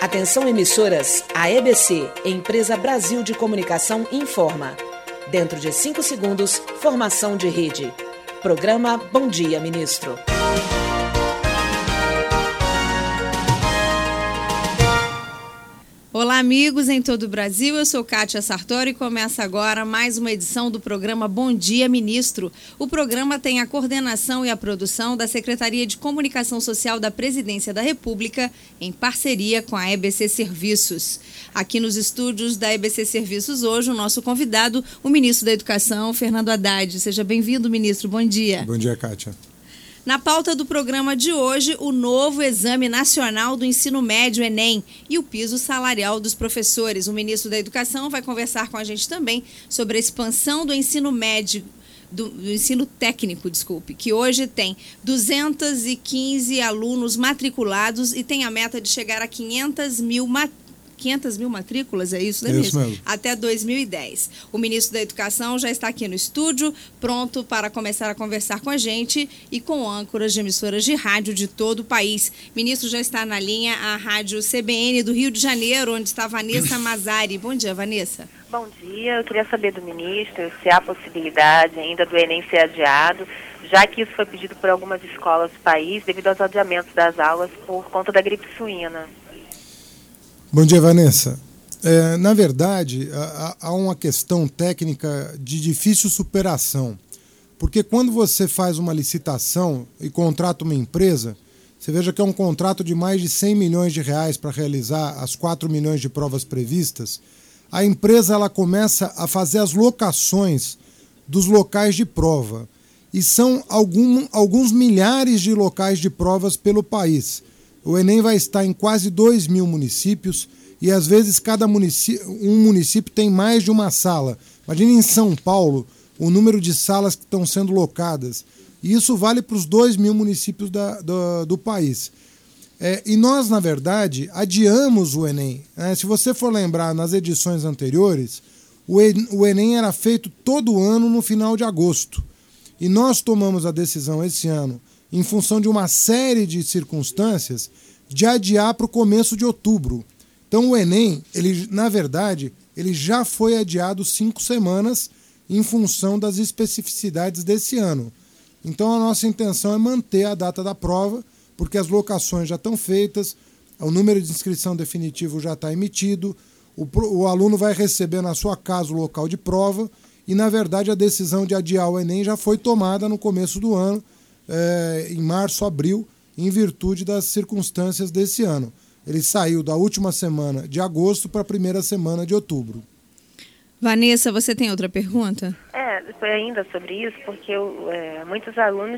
Atenção emissoras, a EBC, Empresa Brasil de Comunicação, informa. Dentro de 5 segundos, formação de rede. Programa Bom Dia, Ministro. Olá, amigos em todo o Brasil, eu sou Kátia Sartori e começa agora mais uma edição do programa Bom Dia, Ministro. O programa tem a coordenação e a produção da Secretaria de Comunicação Social da Presidência da República, em parceria com a EBC Serviços. Aqui nos estúdios da EBC Serviços hoje, o nosso convidado, o ministro da Educação, Fernando Haddad. Seja bem-vindo, ministro. Bom dia. Bom dia, Kátia. Na pauta do programa de hoje, o novo Exame Nacional do Ensino Médio, Enem, e o piso salarial dos professores. O ministro da Educação vai conversar com a gente também sobre a expansão do ensino médio, do ensino técnico, que hoje tem 215 alunos matriculados e tem a meta de chegar a 500 mil matrículas, é isso, né, ministro? Isso mesmo. Até 2010. O ministro da Educação já está aqui no estúdio, pronto para começar a conversar com a gente e com âncoras de emissoras de rádio de todo o país. Ministro, já está na linha a rádio CBN do Rio de Janeiro, onde está Vanessa Mazari. Bom dia, Vanessa. Bom dia, eu queria saber do ministro se há possibilidade ainda do Enem ser adiado, já que isso foi pedido por algumas escolas do país devido aos adiamentos das aulas por conta da gripe suína. Bom dia, Vanessa. Na verdade, há uma questão técnica de difícil superação, porque quando você faz uma licitação e contrata uma empresa, você veja que é um contrato de mais de 100 milhões de reais para realizar as 4 milhões de provas previstas, a empresa ela começa a fazer as locações dos locais de prova, e são alguns milhares de locais de provas pelo país. O Enem vai estar em quase 2 mil municípios e, às vezes, um município tem mais de uma sala. Imagine em São Paulo o número de salas que estão sendo locadas. E isso vale para os 2 mil municípios do país. E nós, na verdade, adiamos o Enem. Se você for lembrar, nas edições anteriores, o Enem era feito todo ano no final de agosto. E nós tomamos a decisão esse ano, em função de uma série de circunstâncias, de adiar para o começo de outubro. Então o Enem, na verdade, ele já foi adiado 5 semanas em função das especificidades desse ano. Então a nossa intenção é manter a data da prova, porque as locações já estão feitas, o número de inscrição definitivo já está emitido, o aluno vai receber na sua casa o local de prova e, na verdade, a decisão de adiar o Enem já foi tomada no começo do ano, em março, abril, em virtude das circunstâncias desse ano. Ele saiu da última semana de agosto para a primeira semana de outubro. Vanessa, você tem outra pergunta? Foi ainda sobre isso, porque muitos alunos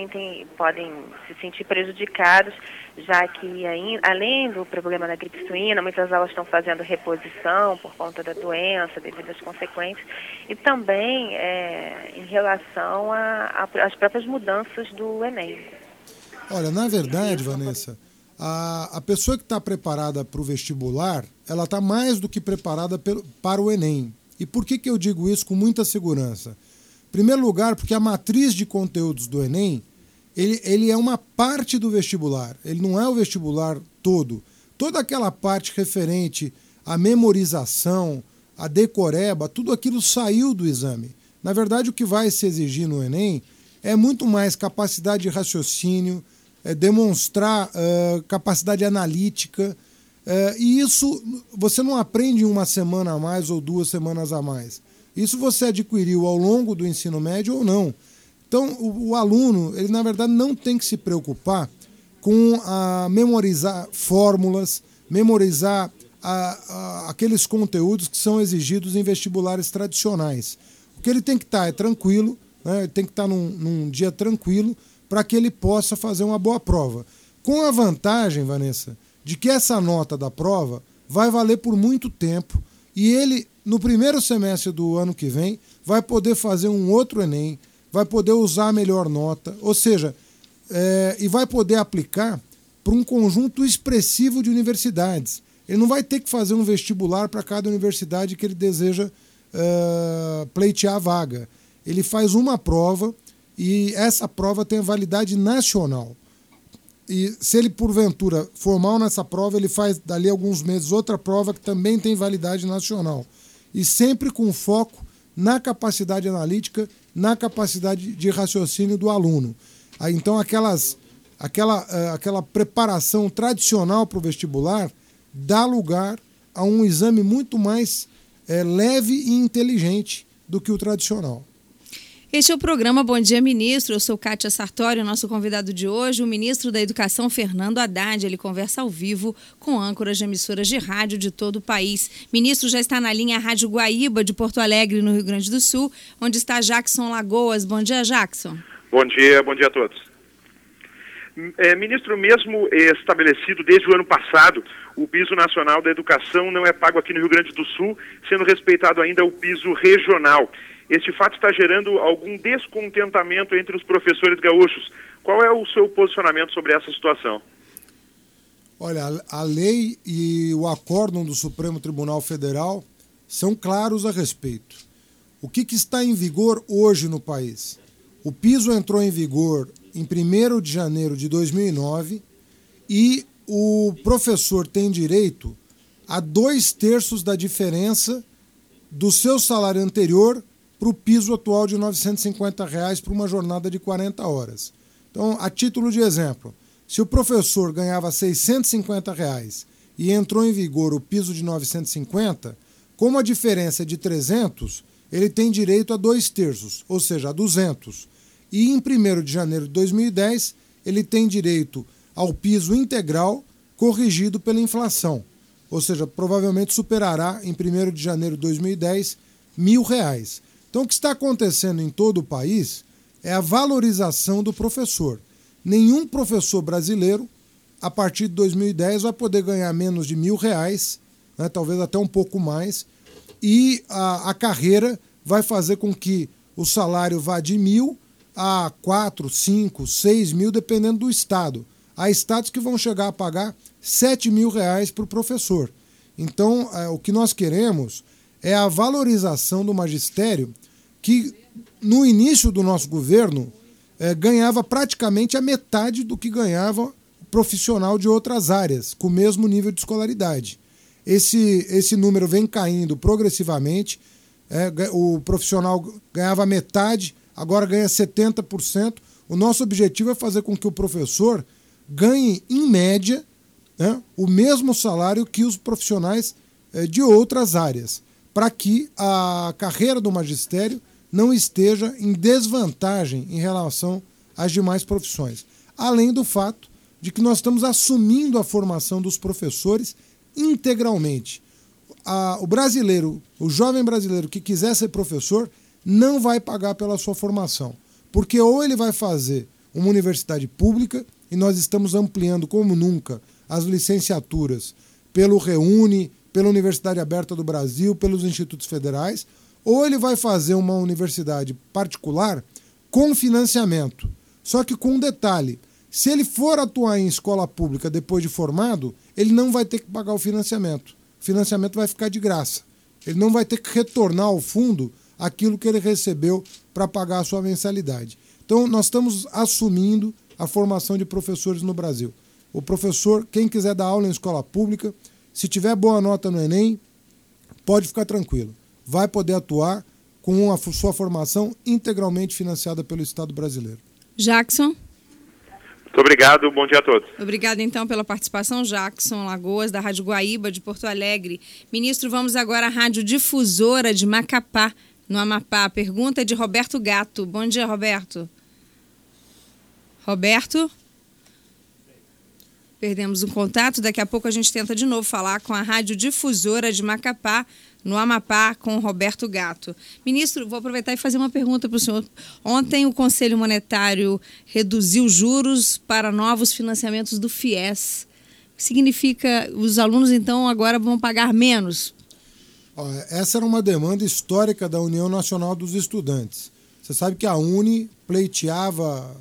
podem se sentir prejudicados, já que, além do problema da gripe suína, muitas aulas estão fazendo reposição por conta da doença, devido às consequências, e também em relação às próprias mudanças do Enem. Olha, na verdade, Vanessa, a pessoa que está preparada para o vestibular, ela está mais do que preparada para o Enem. E por que eu digo isso com muita segurança? Em primeiro lugar, porque a matriz de conteúdos do Enem, ele é uma parte do vestibular, ele não é o vestibular todo. Toda aquela parte referente à memorização, à decoreba, tudo aquilo saiu do exame. Na verdade, o que vai se exigir no Enem é muito mais capacidade de raciocínio, demonstrar capacidade analítica, e isso você não aprende em 1 semana a mais ou 2 semanas a mais. Isso você adquiriu ao longo do ensino médio ou não. Então, o aluno, ele na verdade não tem que se preocupar com memorizar fórmulas, memorizar aqueles conteúdos que são exigidos em vestibulares tradicionais. O que ele tem que estar é tranquilo, né? Ele tem que estar num dia tranquilo para que ele possa fazer uma boa prova. Com a vantagem, Vanessa, de que essa nota da prova vai valer por muito tempo e ele, no primeiro semestre do ano que vem, vai poder fazer um outro Enem, vai poder usar a melhor nota, ou seja, e vai poder aplicar para um conjunto expressivo de universidades. Ele não vai ter que fazer um vestibular para cada universidade que ele deseja pleitear a vaga. Ele faz uma prova e essa prova tem validade nacional. E se ele, porventura, for mal nessa prova, ele faz, dali a alguns meses, outra prova que também tem validade nacional. E sempre com foco na capacidade analítica, na capacidade de raciocínio do aluno. Aí, então, aquela preparação tradicional para o vestibular dá lugar a um exame muito mais leve e inteligente do que o tradicional. Este é o programa Bom Dia Ministro, eu sou Kátia Sartori, o nosso convidado de hoje, o ministro da Educação, Fernando Haddad. Ele conversa ao vivo com âncoras de emissoras de rádio de todo o país. Ministro, já está na linha a Rádio Guaíba de Porto Alegre, no Rio Grande do Sul, onde está Jackson Lagoas. Bom dia, Jackson. Bom dia a todos. Ministro, mesmo estabelecido desde o ano passado, o piso nacional da educação não é pago aqui no Rio Grande do Sul, sendo respeitado ainda o piso regional. Este fato está gerando algum descontentamento entre os professores gaúchos. Qual é o seu posicionamento sobre essa situação? Olha, a lei e o acórdão do Supremo Tribunal Federal são claros a respeito. O que está em vigor hoje no país? O piso entrou em vigor em 1º de janeiro de 2009 e o professor tem direito a 2/3 da diferença do seu salário anterior para o piso atual de R$ 950 para uma jornada de 40 horas. Então, a título de exemplo, se o professor ganhava R$ 650 e entrou em vigor o piso de 950, como a diferença é de 300, ele tem direito a 2/3, ou seja, a 200. E em 1º de janeiro de 2010, ele tem direito ao piso integral corrigido pela inflação, ou seja, provavelmente superará em 1º de janeiro de 2010 R$ 1.000. Então, o que está acontecendo em todo o país é a valorização do professor. Nenhum professor brasileiro, a partir de 2010, vai poder ganhar menos de R$ 1.000, né, talvez até um pouco mais, e a carreira vai fazer com que o salário vá de 1.000 a 4, 5, 6 mil, dependendo do estado. Há estados que vão chegar a pagar R$ 7.000 para o professor. Então, o que nós queremos é a valorização do magistério, que no início do nosso governo ganhava praticamente a metade do que ganhava o profissional de outras áreas, com o mesmo nível de escolaridade. Esse número vem caindo progressivamente, o profissional ganhava metade, agora ganha 70%. O nosso objetivo é fazer com que o professor ganhe, em média, o mesmo salário que os profissionais de outras áreas, para que a carreira do magistério não esteja em desvantagem em relação às demais profissões. Além do fato de que nós estamos assumindo a formação dos professores integralmente. O brasileiro, o jovem brasileiro que quiser ser professor, não vai pagar pela sua formação, porque ou ele vai fazer uma universidade pública, e nós estamos ampliando como nunca as licenciaturas pelo REUNE, pela Universidade Aberta do Brasil, pelos institutos federais, ou ele vai fazer uma universidade particular com financiamento. Só que com um detalhe, se ele for atuar em escola pública depois de formado, ele não vai ter que pagar o financiamento. O financiamento vai ficar de graça. Ele não vai ter que retornar ao fundo aquilo que ele recebeu para pagar a sua mensalidade. Então, nós estamos assumindo a formação de professores no Brasil. O professor, quem quiser dar aula em escola pública, se tiver boa nota no Enem, pode ficar tranquilo. Vai poder atuar com a sua formação integralmente financiada pelo Estado brasileiro. Jackson. Muito obrigado, bom dia a todos. Obrigada, então, pela participação, Jackson Lagoas, da Rádio Guaíba, de Porto Alegre. Ministro, vamos agora à Rádio Difusora de Macapá, no Amapá. Pergunta é de Roberto Gato. Bom dia, Roberto. Roberto? Perdemos o contato, daqui a pouco a gente tenta de novo falar com a Rádio Difusora de Macapá, no Amapá, com o Roberto Gato. Ministro, vou aproveitar e fazer uma pergunta para o senhor. Ontem o Conselho Monetário reduziu juros para novos financiamentos do FIES. O que significa os alunos, então, agora vão pagar menos? Essa era uma demanda histórica da União Nacional dos Estudantes. Você sabe que a UNE pleiteava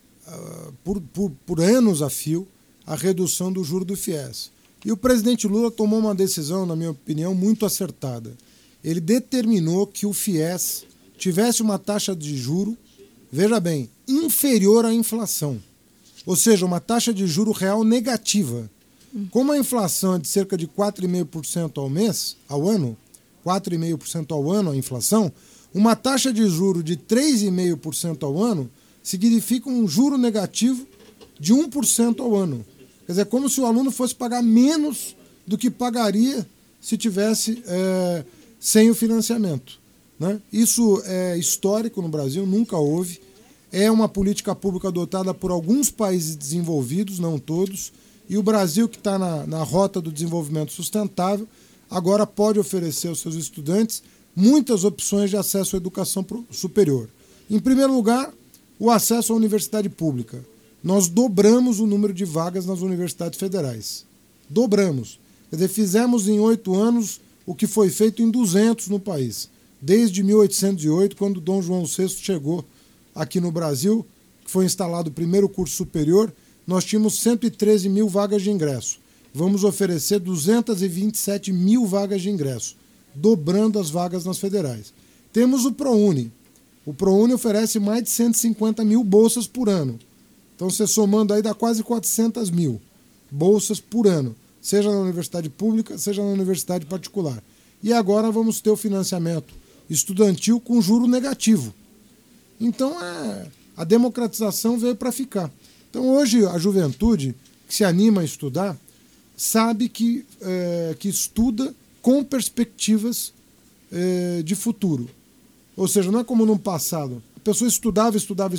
por anos a fio a redução do juro do FIES. E o presidente Lula tomou uma decisão, na minha opinião, muito acertada. Ele determinou que o FIES tivesse uma taxa de juro, veja bem, inferior à inflação. ou seja, uma taxa de juro real negativa. Como a inflação é de cerca de 4,5% ao ano, 4,5% ao ano a inflação, uma taxa de juro de 3,5% ao ano significa um juro negativo de 1% ao ano. Quer dizer, como se o aluno fosse pagar menos do que pagaria se tivesse sem o financiamento, né? Isso é histórico no Brasil, nunca houve. É uma política pública adotada por alguns países desenvolvidos, não todos, e o Brasil, que está na rota do desenvolvimento sustentável, agora pode oferecer aos seus estudantes muitas opções de acesso à educação superior. Em primeiro lugar, o acesso à universidade pública. Nós dobramos o número de vagas nas universidades federais. Dobramos. Quer dizer, fizemos em 8 anos o que foi feito em 200 no país. Desde 1808, quando Dom João VI chegou aqui no Brasil, que foi instalado o primeiro curso superior, nós tínhamos 113 mil vagas de ingresso. Vamos oferecer 227 mil vagas de ingresso, dobrando as vagas nas federais. Temos o ProUni. O ProUni oferece mais de 150 mil bolsas por ano. Então, você somando aí, dá quase 400 mil bolsas por ano, seja na universidade pública, seja na universidade particular. E agora vamos ter o financiamento estudantil com juro negativo. Então, a democratização veio para ficar. Então, hoje, a juventude que se anima a estudar sabe que estuda com perspectivas de futuro. Ou seja, não é como no passado. A pessoa estudava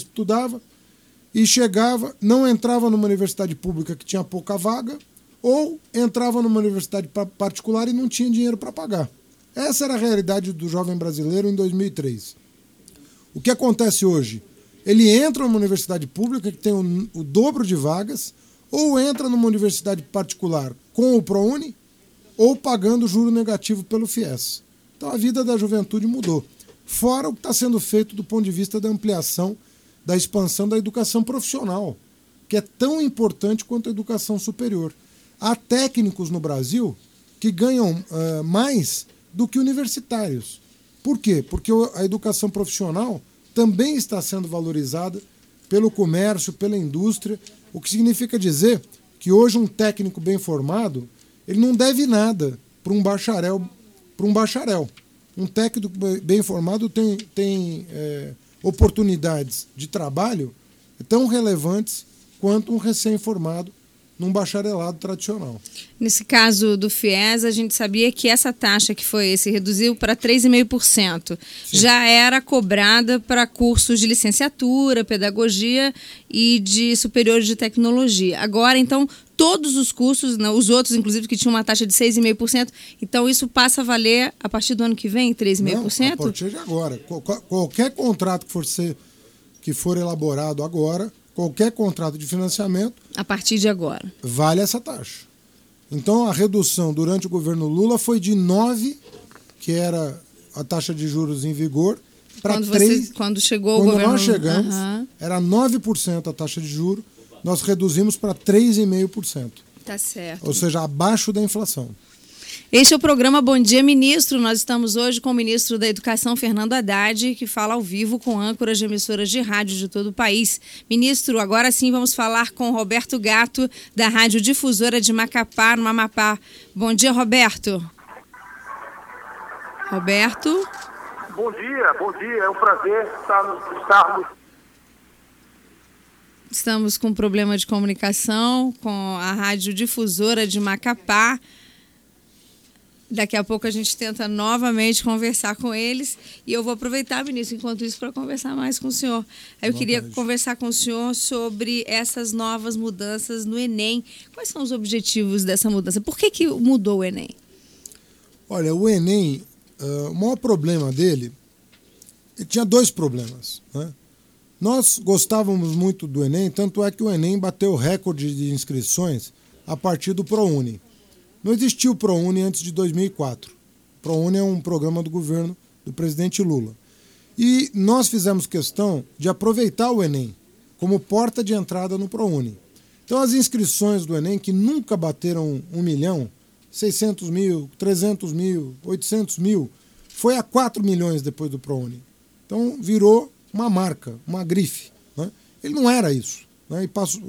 e chegava, não entrava numa universidade pública que tinha pouca vaga, ou entrava numa universidade particular e não tinha dinheiro para pagar. Essa era a realidade do jovem brasileiro em 2003. O que acontece hoje? Ele entra numa universidade pública que tem o dobro de vagas, ou entra numa universidade particular com o ProUni, ou pagando juro negativo pelo FIES. Então a vida da juventude mudou. Fora o que está sendo feito do ponto de vista da ampliação, da expansão da educação profissional, que é tão importante quanto a educação superior. Há técnicos no Brasil que ganham mais do que universitários. Por quê? Porque a educação profissional também está sendo valorizada pelo comércio, pela indústria, o que significa dizer que hoje um técnico bem formado, ele não deve nada para um bacharel. Um técnico bem formado tem oportunidades de trabalho tão relevantes quanto um recém-formado num bacharelado tradicional. Nesse caso do FIES, a gente sabia que essa taxa que se reduziu para 3,5%. Já era cobrada para cursos de licenciatura, pedagogia e de superiores de tecnologia. Agora, então, todos os cursos, os outros, inclusive, que tinham uma taxa de 6,5%, então isso passa a valer a partir do ano que vem, 3,5%? Não, a partir de agora. Qualquer contrato que for elaborado agora, qualquer contrato de financiamento... A partir de agora. Vale essa taxa. Então, a redução durante o governo Lula foi de 9%, que era a taxa de juros em vigor, para 3%. Quando chegou o governo... Quando nós chegamos, era 9% a taxa de juros, nós reduzimos para 3,5%. Tá certo. Ou seja, abaixo da inflação. Este é o programa Bom Dia, Ministro. Nós estamos hoje com o ministro da Educação, Fernando Haddad, que fala ao vivo com âncoras de emissoras de rádio de todo o país. Ministro, agora sim vamos falar com Roberto Gatto, da Rádio Difusora de Macapá, no Amapá. Bom dia, Roberto. Roberto? Bom dia. É um prazer estarmos... Estamos com um problema de comunicação com a Rádio Difusora de Macapá. Daqui a pouco a gente tenta novamente conversar com eles e eu vou aproveitar, ministro, enquanto isso, para conversar mais com o senhor. Eu queria conversar com o senhor sobre essas novas mudanças no Enem. Quais são os objetivos dessa mudança? Por que mudou o Enem? Olha, o Enem, o maior problema dele, ele tinha 2 problemas, né? Nós gostávamos muito do Enem, tanto é que o Enem bateu recorde de inscrições a partir do ProUni. Não existiu o ProUni antes de 2004. O ProUni é um programa do governo do presidente Lula. E nós fizemos questão de aproveitar o Enem como porta de entrada no ProUni. Então, as inscrições do Enem, que nunca bateram 1 milhão, 600 mil, 300 mil, 800 mil, foi a 4 milhões depois do ProUni. Então, virou uma marca, uma grife, né? Ele não era isso, né? E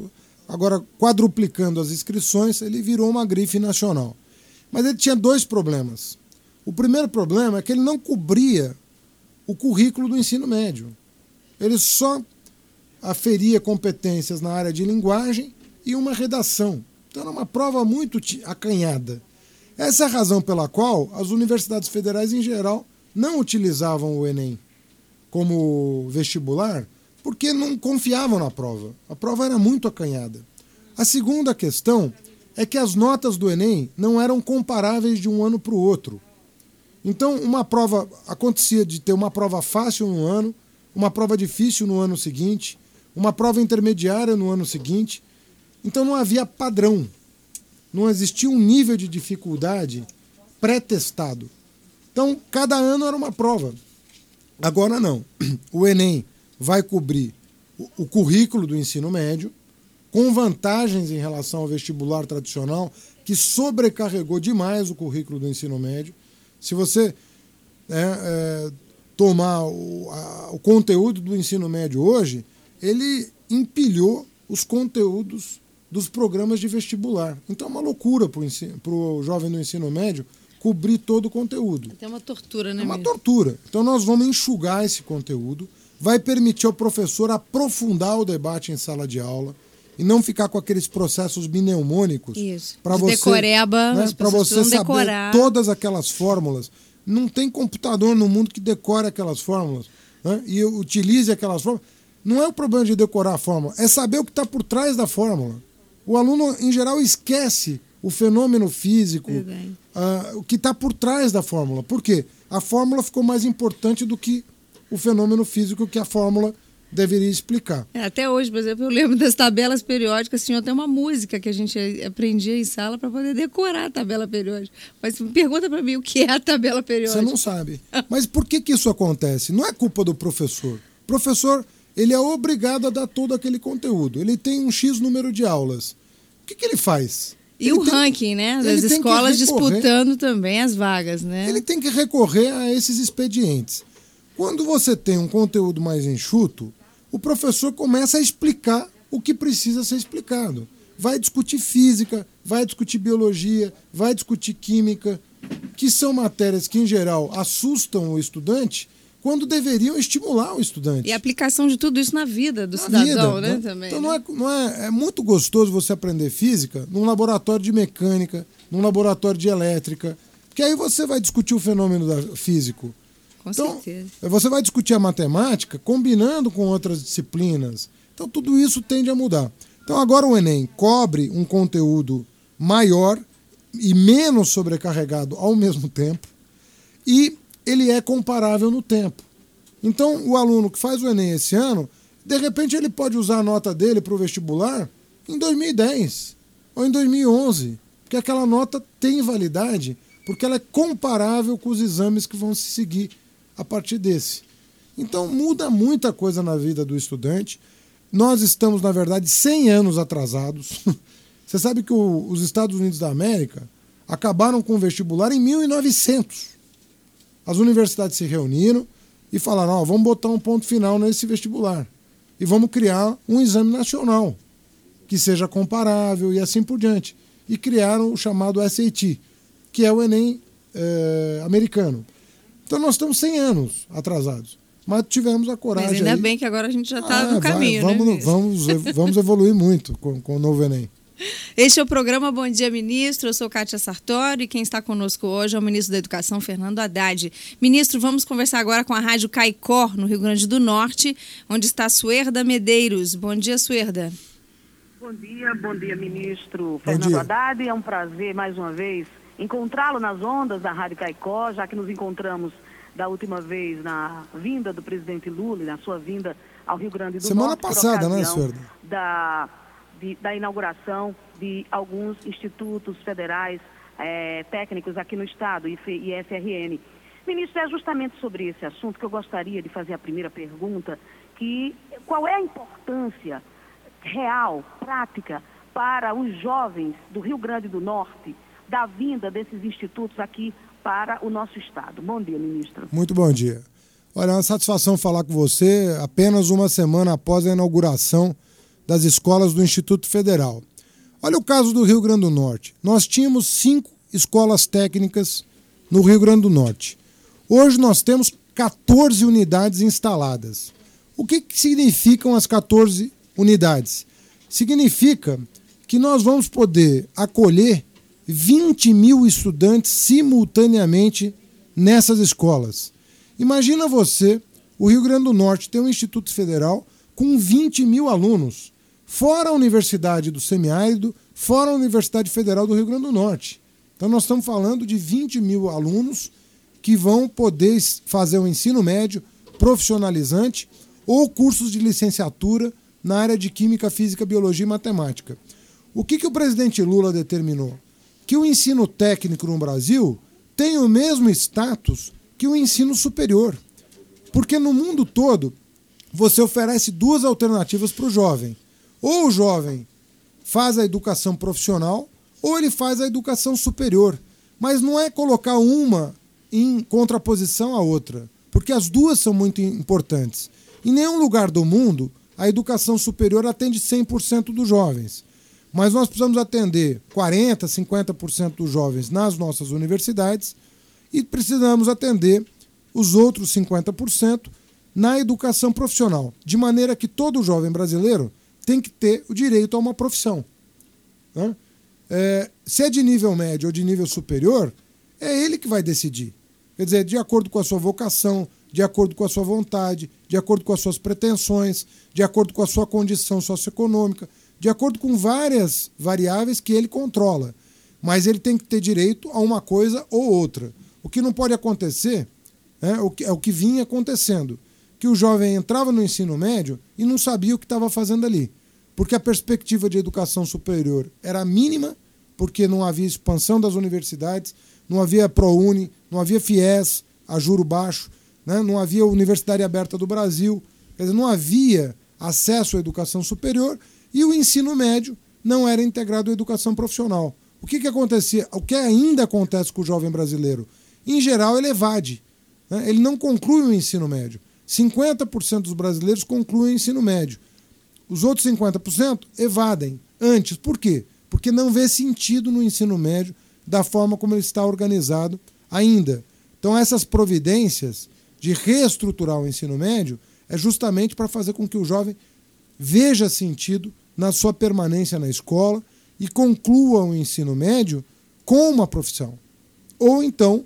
agora quadruplicando as inscrições, ele virou uma grife nacional. Mas ele tinha 2 problemas. O primeiro problema é que ele não cobria o currículo do ensino médio. Ele só aferia competências na área de linguagem e uma redação. Então era uma prova muito acanhada. Essa é a razão pela qual as universidades federais, em geral, não utilizavam o Enem como vestibular, porque não confiavam na prova. A prova era muito acanhada. A segunda questão é que as notas do Enem não eram comparáveis de um ano para o outro. Então, uma prova acontecia de ter uma prova fácil no ano, uma prova difícil no ano seguinte, uma prova intermediária no ano seguinte. Então não havia padrão. Não existia um nível de dificuldade pré-testado. Então, cada ano era uma prova. Agora não. O Enem vai cobrir o currículo do ensino médio, com vantagens em relação ao vestibular tradicional, que sobrecarregou demais o currículo do ensino médio. Se você tomar o conteúdo do ensino médio hoje, ele empilhou os conteúdos dos programas de vestibular. Então é uma loucura para o jovem do ensino médio cobrir todo o conteúdo. É uma tortura, né? É uma tortura. Então nós vamos enxugar esse conteúdo, vai permitir ao professor aprofundar o debate em sala de aula e não ficar com aqueles processos mnemônicos para você, decoreba, para você saber decorar todas aquelas fórmulas. Não tem computador no mundo que decore aquelas fórmulas, né? E utilize aquelas fórmulas. Não é o problema de decorar a fórmula, é saber o que está por trás da fórmula. O aluno, em geral, esquece o fenômeno físico, o que está por trás da fórmula. Por quê? A fórmula ficou mais importante do que o fenômeno físico que a fórmula deveria explicar. Até hoje, por exemplo, eu lembro das tabelas periódicas, tinha até uma música que a gente aprendia em sala para poder decorar a tabela periódica. Mas pergunta para mim o que é a tabela periódica. Você não sabe. Mas por que isso acontece? Não é culpa do professor. O professor, ele é obrigado a dar todo aquele conteúdo. Ele tem um X número de aulas. O que ele faz? E o ranking, né? Das escolas disputando também as vagas, né? Ele tem que recorrer a esses expedientes. Quando você tem um conteúdo mais enxuto, o professor começa a explicar o que precisa ser explicado. Vai discutir física, vai discutir biologia, vai discutir química, que são matérias que, em geral, assustam o estudante, quando deveriam estimular o estudante. E a aplicação de tudo isso na vida do cidadão, né? Também, então é muito gostoso você aprender física num laboratório de mecânica, num laboratório de elétrica, porque aí você vai discutir o fenômeno físico. Com certeza. Você vai discutir a matemática combinando com outras disciplinas. Então tudo isso tende a mudar. Então agora o Enem cobre um conteúdo maior e menos sobrecarregado ao mesmo tempo, e ele é comparável no tempo. Então o aluno que faz o Enem esse ano, de repente ele pode usar a nota dele para o vestibular em 2010 ou em 2011, porque aquela nota tem validade, porque ela é comparável com os exames que vão se seguir a partir desse. Então muda muita coisa na vida do estudante. Nós estamos, na verdade, 100 anos atrasados. Você sabe que os Estados Unidos da América acabaram com o vestibular em 1900. As universidades se reuniram e falaram, vamos botar um ponto final nesse vestibular e vamos criar um exame nacional que seja comparável e assim por diante. E criaram o chamado SAT, que é o Enem americano. Então nós estamos 100 anos atrasados, mas tivemos a coragem. Mas ainda bem que agora a gente já está no caminho, vamos evoluir muito com o novo Enem. Este é o programa Bom Dia Ministro, eu sou Kátia Sartori e quem está conosco hoje é o ministro da Educação, Fernando Haddad. Ministro, vamos conversar agora com a Rádio Caicó, no Rio Grande do Norte, onde está Suerda Medeiros. Bom dia, Suerda. Bom dia, ministro Fernando Haddad. É um prazer, mais uma vez, encontrá-lo nas ondas da Rádio Caicó, já que nos encontramos da última vez na vinda do presidente Lula e na sua vinda ao Rio Grande do Norte. Semana passada, né, Suerda? Da inauguração de alguns institutos federais técnicos aqui no estado, e FRN. Ministro, é justamente sobre esse assunto que eu gostaria de fazer a primeira pergunta, qual é a importância real, prática, para os jovens do Rio Grande do Norte, da vinda desses institutos aqui para o nosso estado. Bom dia, ministro. Muito bom dia. Olha, é uma satisfação falar com você apenas uma semana após a inauguração das escolas do Instituto Federal. Olha o caso do Rio Grande do Norte. Nós tínhamos 5 escolas técnicas no Rio Grande do Norte. Hoje nós temos 14 unidades instaladas. O que significam as 14 unidades? Significa que nós vamos poder acolher 20 mil estudantes simultaneamente nessas escolas. Imagina você, o Rio Grande do Norte tem um Instituto Federal com 20 mil alunos, fora a Universidade do Semiárido, fora a Universidade Federal do Rio Grande do Norte. Então nós estamos falando de 20 mil alunos que vão poder fazer o ensino médio profissionalizante ou cursos de licenciatura na área de Química, Física, Biologia e Matemática. O que o presidente Lula determinou? Que o ensino técnico no Brasil tem o mesmo status que o ensino superior. Porque no mundo todo, você oferece 2 alternativas para o jovem. Ou o jovem faz a educação profissional, ou ele faz a educação superior. Mas não é colocar uma em contraposição à outra, porque as duas são muito importantes. Em nenhum lugar do mundo, a educação superior atende 100% dos jovens. Mas nós precisamos atender 40%, 50% dos jovens nas nossas universidades e precisamos atender os outros 50% na educação profissional, de maneira que todo jovem brasileiro tem que ter o direito a uma profissão. Né? Se é de nível médio ou de nível superior, é ele que vai decidir. Quer dizer, de acordo com a sua vocação, de acordo com a sua vontade, de acordo com as suas pretensões, de acordo com a sua condição socioeconômica, de acordo com várias variáveis que ele controla. Mas ele tem que ter direito a uma coisa ou outra. O que não pode acontecer é o que vinha acontecendo, que o jovem entrava no ensino médio e não sabia o que estava fazendo ali, porque a perspectiva de educação superior era mínima, porque não havia expansão das universidades, não havia ProUni, não havia FIES a juro baixo, né? Não havia Universidade Aberta do Brasil, quer dizer, não havia acesso à educação superior e o ensino médio não era integrado à educação profissional. O que acontecia? O que ainda acontece com o jovem brasileiro? Em geral, ele evade, né? Ele não conclui o ensino médio. 50% dos brasileiros concluem o ensino médio. Os outros 50% evadem antes. Por quê? Porque não vê sentido no ensino médio da forma como ele está organizado ainda. Então essas providências de reestruturar o ensino médio é justamente para fazer com que o jovem veja sentido na sua permanência na escola e conclua o ensino médio com uma profissão. Ou então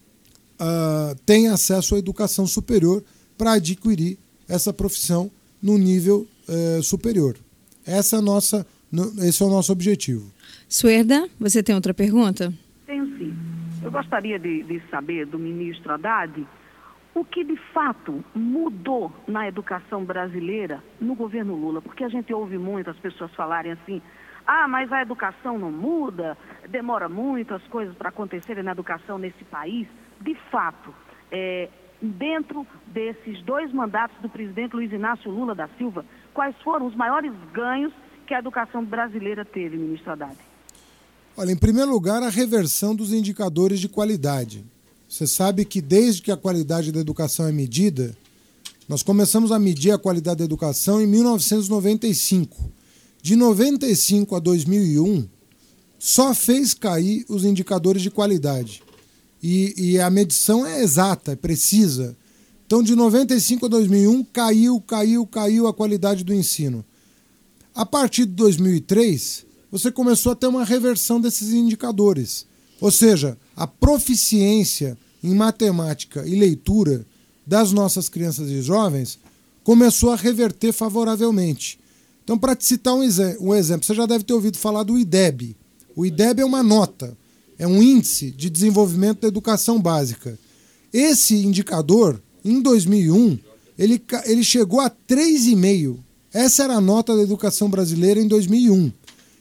tenha acesso à educação superior para adquirir essa profissão no nível superior. Esse é o nosso objetivo. Suerda, você tem outra pergunta? Tenho sim. Eu gostaria de saber do ministro Haddad o que de fato mudou na educação brasileira no governo Lula, porque a gente ouve muito as pessoas falarem assim, mas a educação não muda, demora muito as coisas para acontecerem na educação nesse país. De fato, dentro desses 2 mandatos do presidente Luiz Inácio Lula da Silva, quais foram os maiores ganhos que a educação brasileira teve, ministro Haddad? Olha, em primeiro lugar, a reversão dos indicadores de qualidade. Você sabe que desde que a qualidade da educação é medida, nós começamos a medir a qualidade da educação em 1995. De 95 a 2001, só fez cair os indicadores de qualidade. E a medição é exata, é precisa. Então, de 95 a 2001, caiu a qualidade do ensino. A partir de 2003, você começou a ter uma reversão desses indicadores. Ou seja, a proficiência em matemática e leitura das nossas crianças e jovens começou a reverter favoravelmente. Então, para te citar um exemplo, você já deve ter ouvido falar do IDEB. O IDEB é uma nota, é um índice de desenvolvimento da educação básica. Esse indicador, em 2001, ele chegou a 3,5. Essa era a nota da educação brasileira em 2001.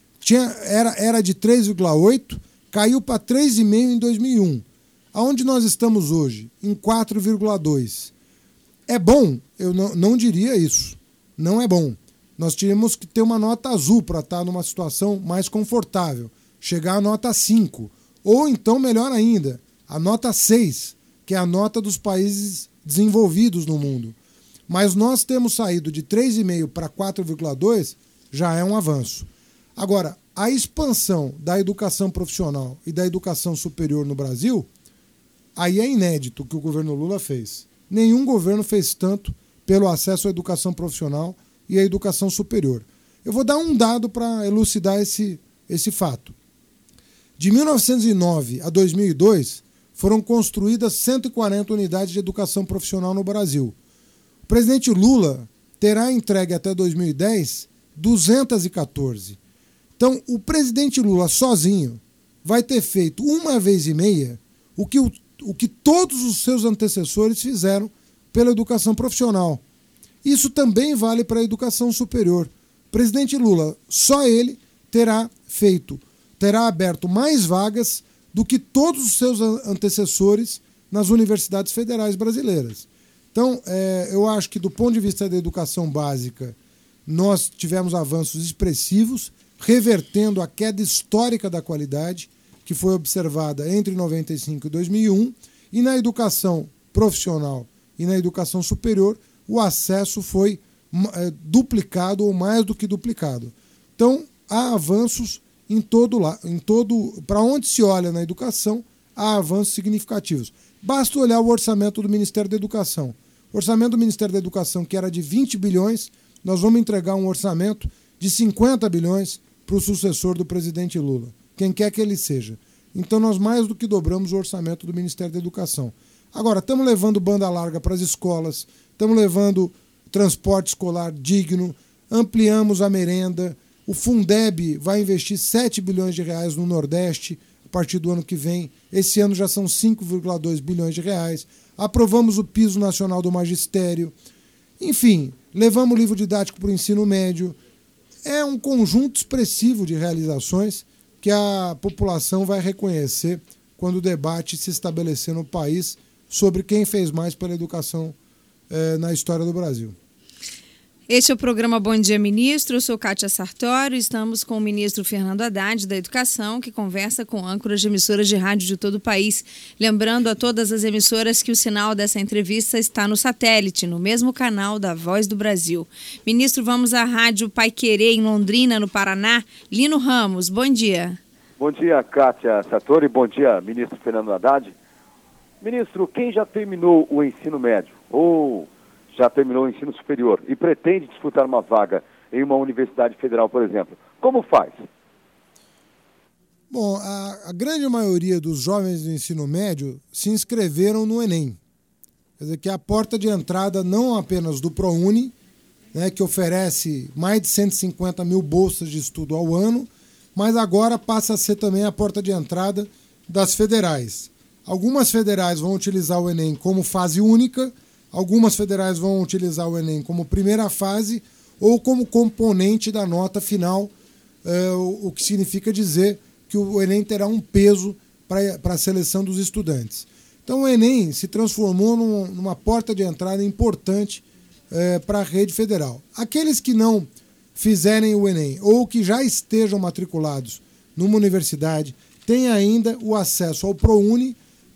Era de 3,8, caiu para 3,5 em 2001. Aonde nós estamos hoje? Em 4,2. É bom? Eu não diria isso. Não é bom. Nós teríamos que ter uma nota azul para estar numa situação mais confortável. Chegar à nota 5. Ou então, melhor ainda, a nota 6, que é a nota dos países desenvolvidos no mundo. Mas nós temos saído de 3,5 para 4,2 já é um avanço. Agora, a expansão da educação profissional e da educação superior no Brasil, aí é inédito o que o governo Lula fez. Nenhum governo fez tanto pelo acesso à educação profissional e à educação superior. Eu vou dar um dado para elucidar esse fato. De 1909 a 2002, foram construídas 140 unidades de educação profissional no Brasil. O presidente Lula terá entregue até 2010 214. Então, o presidente Lula sozinho vai ter feito uma vez e meia o que todos os seus antecessores fizeram pela educação profissional. Isso também vale para a educação superior. O presidente Lula, só ele, terá aberto mais vagas do que todos os seus antecessores nas universidades federais brasileiras. Então, eu acho que do ponto de vista da educação básica, nós tivemos avanços expressivos, revertendo a queda histórica da qualidade que foi observada entre 95 e 2001, e na educação profissional e na educação superior, o acesso foi duplicado ou mais do que duplicado. Então, há avanços para onde se olha na educação, há avanços significativos. Basta olhar o orçamento do Ministério da Educação. O orçamento do Ministério da Educação, que era de 20 bilhões, nós vamos entregar um orçamento de 50 bilhões para o sucessor do presidente Lula, quem quer que ele seja. Então nós mais do que dobramos o orçamento do Ministério da Educação. Agora, estamos levando banda larga para as escolas, estamos levando transporte escolar digno, ampliamos a merenda. O Fundeb vai investir 7 bilhões de reais no Nordeste a partir do ano que vem. Esse ano já são 5,2 bilhões de reais. Aprovamos o piso nacional do magistério. Enfim, levamos o livro didático para o ensino médio. É um conjunto expressivo de realizações que a população vai reconhecer quando o debate se estabelecer no país sobre quem fez mais pela educação na história do Brasil. Este é o programa Bom Dia Ministro, eu sou Kátia Sartório, estamos com o ministro Fernando Haddad da Educação, que conversa com âncoras de emissoras de rádio de todo o país. Lembrando a todas as emissoras que o sinal dessa entrevista está no satélite, no mesmo canal da Voz do Brasil. Ministro, vamos à Rádio Paiquerê, em Londrina, no Paraná. Lino Ramos, bom dia. Bom dia, Kátia Sartório, bom dia, ministro Fernando Haddad. Ministro, quem já terminou o ensino médio ou já terminou o ensino superior e pretende disputar uma vaga em uma universidade federal, por exemplo, como faz? Bom, a grande maioria dos jovens do ensino médio se inscreveram no Enem. Quer dizer, que é a porta de entrada não apenas do ProUni, né, que oferece mais de 150 mil bolsas de estudo ao ano, mas agora passa a ser também a porta de entrada das federais. Algumas federais vão utilizar o Enem como fase única, algumas federais vão utilizar o Enem como primeira fase ou como componente da nota final, o que significa dizer que o Enem terá um peso para a seleção dos estudantes. Então o Enem se transformou numa porta de entrada importante para a rede federal. Aqueles que não fizerem o Enem ou que já estejam matriculados numa universidade têm ainda o acesso ao ProUni,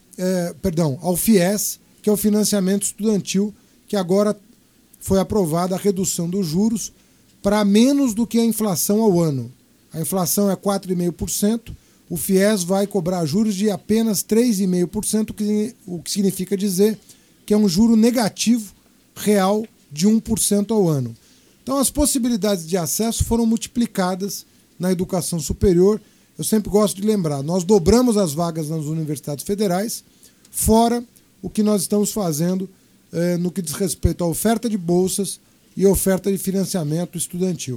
ao FIES, que é o financiamento estudantil, que agora foi aprovada a redução dos juros para menos do que a inflação ao ano. A inflação é 4,5%, o FIES vai cobrar juros de apenas 3,5%, o que significa dizer que é um juro negativo real de 1% ao ano. Então as possibilidades de acesso foram multiplicadas na educação superior. Eu sempre gosto de lembrar, nós dobramos as vagas nas universidades federais, fora o que nós estamos fazendo no que diz respeito à oferta de bolsas e oferta de financiamento estudantil.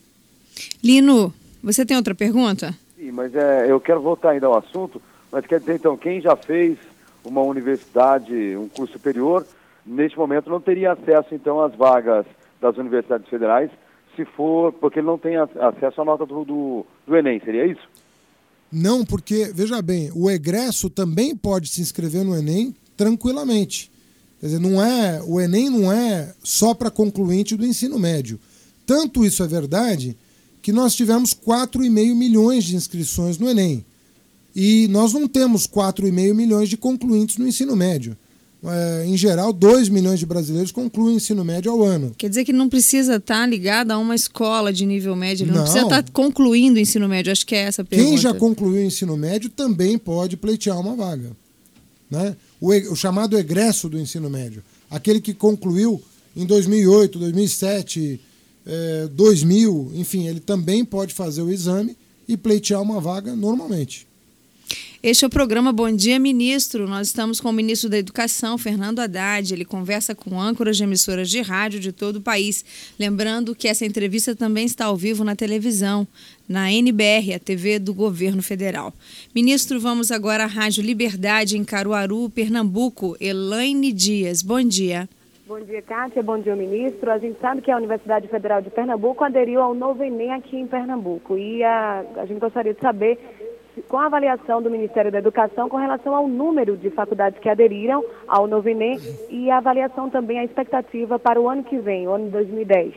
Lino, você tem outra pergunta? Sim, mas eu quero voltar ainda ao assunto, mas quer dizer, então, quem já fez uma universidade, um curso superior, neste momento não teria acesso, então, às vagas das universidades federais, se for, porque ele não tem acesso à nota do Enem, seria isso? Não, porque, veja bem, o egresso também pode se inscrever no Enem tranquilamente. Quer dizer, o Enem não é só para concluinte do ensino médio. Tanto isso é verdade que nós tivemos 4,5 milhões de inscrições no Enem. E nós não temos 4,5 milhões de concluintes no ensino médio. em geral, 2 milhões de brasileiros concluem o ensino médio ao ano. Quer dizer que não precisa estar ligado a uma escola de nível médio, ele não precisa estar concluindo o ensino médio, acho que é essa a pergunta. Quem já concluiu o ensino médio também pode pleitear uma vaga, né? O chamado egresso do ensino médio, aquele que concluiu em 2008, 2007, 2000, enfim, ele também pode fazer o exame e pleitear uma vaga normalmente. Este é o programa Bom Dia, Ministro. Nós estamos com o ministro da Educação, Fernando Haddad. Ele conversa com âncoras de emissoras de rádio de todo o país. Lembrando que essa entrevista também está ao vivo na televisão, na NBR, a TV do Governo Federal. Ministro, vamos agora à Rádio Liberdade, em Caruaru, Pernambuco. Elaine Dias, bom dia. Bom dia, Kátia. Bom dia, ministro. A gente sabe que a Universidade Federal de Pernambuco aderiu ao novo Enem aqui em Pernambuco. E a gente gostaria de saber, com a avaliação do Ministério da Educação com relação ao número de faculdades que aderiram ao novo Enem e a avaliação também, a expectativa para o ano que vem, o ano de 2010.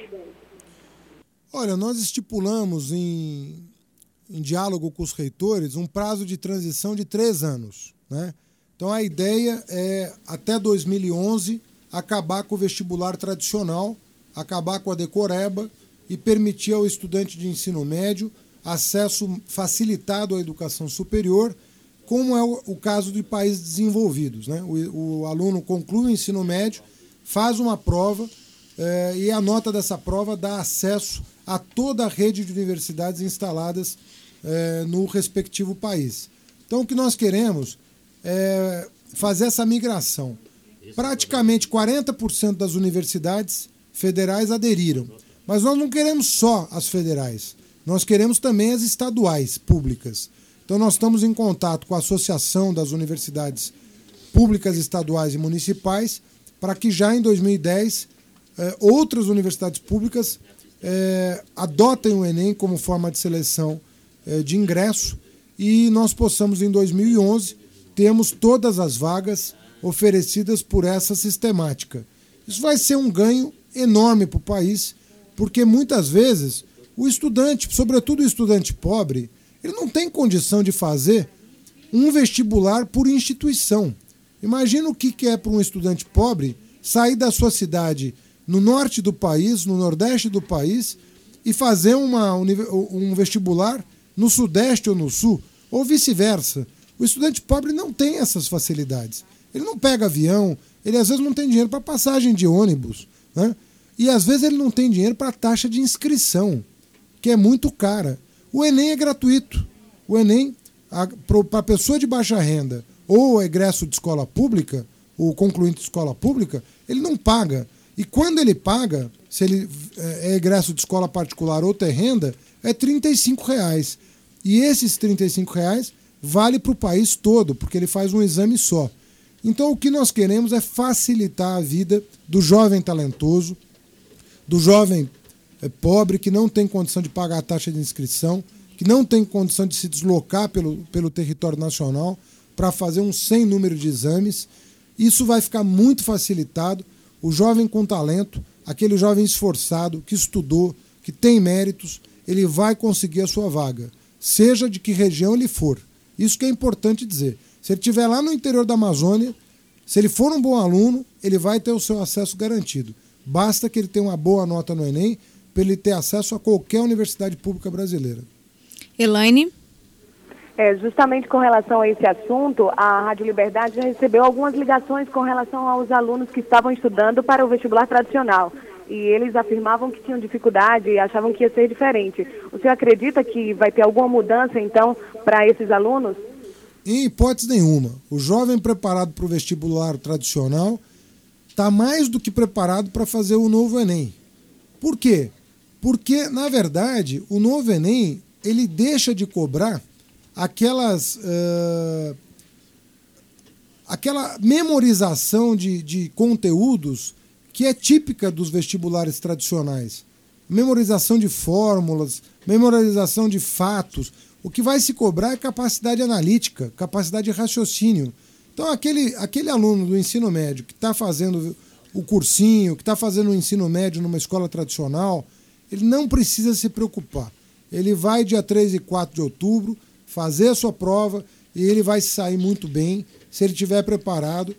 Olha, nós estipulamos em diálogo com os reitores um prazo de transição de 3 anos, né? Então a ideia é, até 2011, acabar com o vestibular tradicional, acabar com a decoreba e permitir ao estudante de ensino médio acesso facilitado à educação superior, como é o caso de países desenvolvidos, né? O aluno conclui o ensino médio, faz uma prova e a nota dessa prova dá acesso a toda a rede de universidades instaladas no respectivo país. Então, o que nós queremos é fazer essa migração. Praticamente 40% das universidades federais aderiram, mas nós não queremos só as federais. Nós queremos também as estaduais públicas. Então, nós estamos em contato com a Associação das Universidades Públicas Estaduais e Municipais para que já em 2010 outras universidades públicas adotem o Enem como forma de seleção de ingresso e nós possamos, em 2011, termos todas as vagas oferecidas por essa sistemática. Isso vai ser um ganho enorme para o país, porque muitas vezes o estudante, sobretudo o estudante pobre, ele não tem condição de fazer um vestibular por instituição. Imagina o que é para um estudante pobre sair da sua cidade no norte do país, no nordeste do país, e fazer um vestibular no sudeste ou no sul, ou vice-versa. O estudante pobre não tem essas facilidades. Ele não pega avião, ele às vezes não tem dinheiro para passagem de ônibus, né? E às vezes ele não tem dinheiro para a taxa de inscrição, que é muito cara. O Enem é gratuito. O Enem, para a pessoa de baixa renda ou egresso de escola pública, ou concluinte de escola pública, ele não paga. E quando ele paga, se ele é egresso de escola particular ou tem renda, é R$ 35,00. E esses R$ 35,00 vale para o país todo, porque ele faz um exame só. Então o que nós queremos é facilitar a vida do jovem talentoso, do jovem pobre que não tem condição de pagar a taxa de inscrição, que não tem condição de se deslocar pelo território nacional para fazer um sem número de exames. Isso vai ficar muito facilitado. O jovem com talento, aquele jovem esforçado, que estudou, que tem méritos, ele vai conseguir a sua vaga, seja de que região ele for. Isso que é importante dizer. Se ele estiver lá no interior da Amazônia, se ele for um bom aluno, ele vai ter o seu acesso garantido. Basta que ele tenha uma boa nota no Enem para ele ter acesso a qualquer universidade pública brasileira. Elaine? Justamente com relação a esse assunto, a Rádio Liberdade já recebeu algumas ligações com relação aos alunos que estavam estudando para o vestibular tradicional. E eles afirmavam que tinham dificuldade e achavam que ia ser diferente. O senhor acredita que vai ter alguma mudança, então, para esses alunos? Em hipótese nenhuma. O jovem preparado para o vestibular tradicional está mais do que preparado para fazer o novo Enem. Por quê? Porque, na verdade, o novo Enem ele deixa de cobrar aquela memorização de conteúdos que é típica dos vestibulares tradicionais. Memorização de fórmulas, memorização de fatos. O que vai se cobrar é capacidade analítica, capacidade de raciocínio. Então, aquele aluno do ensino médio que está fazendo o cursinho, que está fazendo o ensino médio numa escola tradicional, ele não precisa se preocupar. Ele vai dia 3 e 4 de outubro fazer a sua prova e ele vai sair muito bem se ele estiver preparado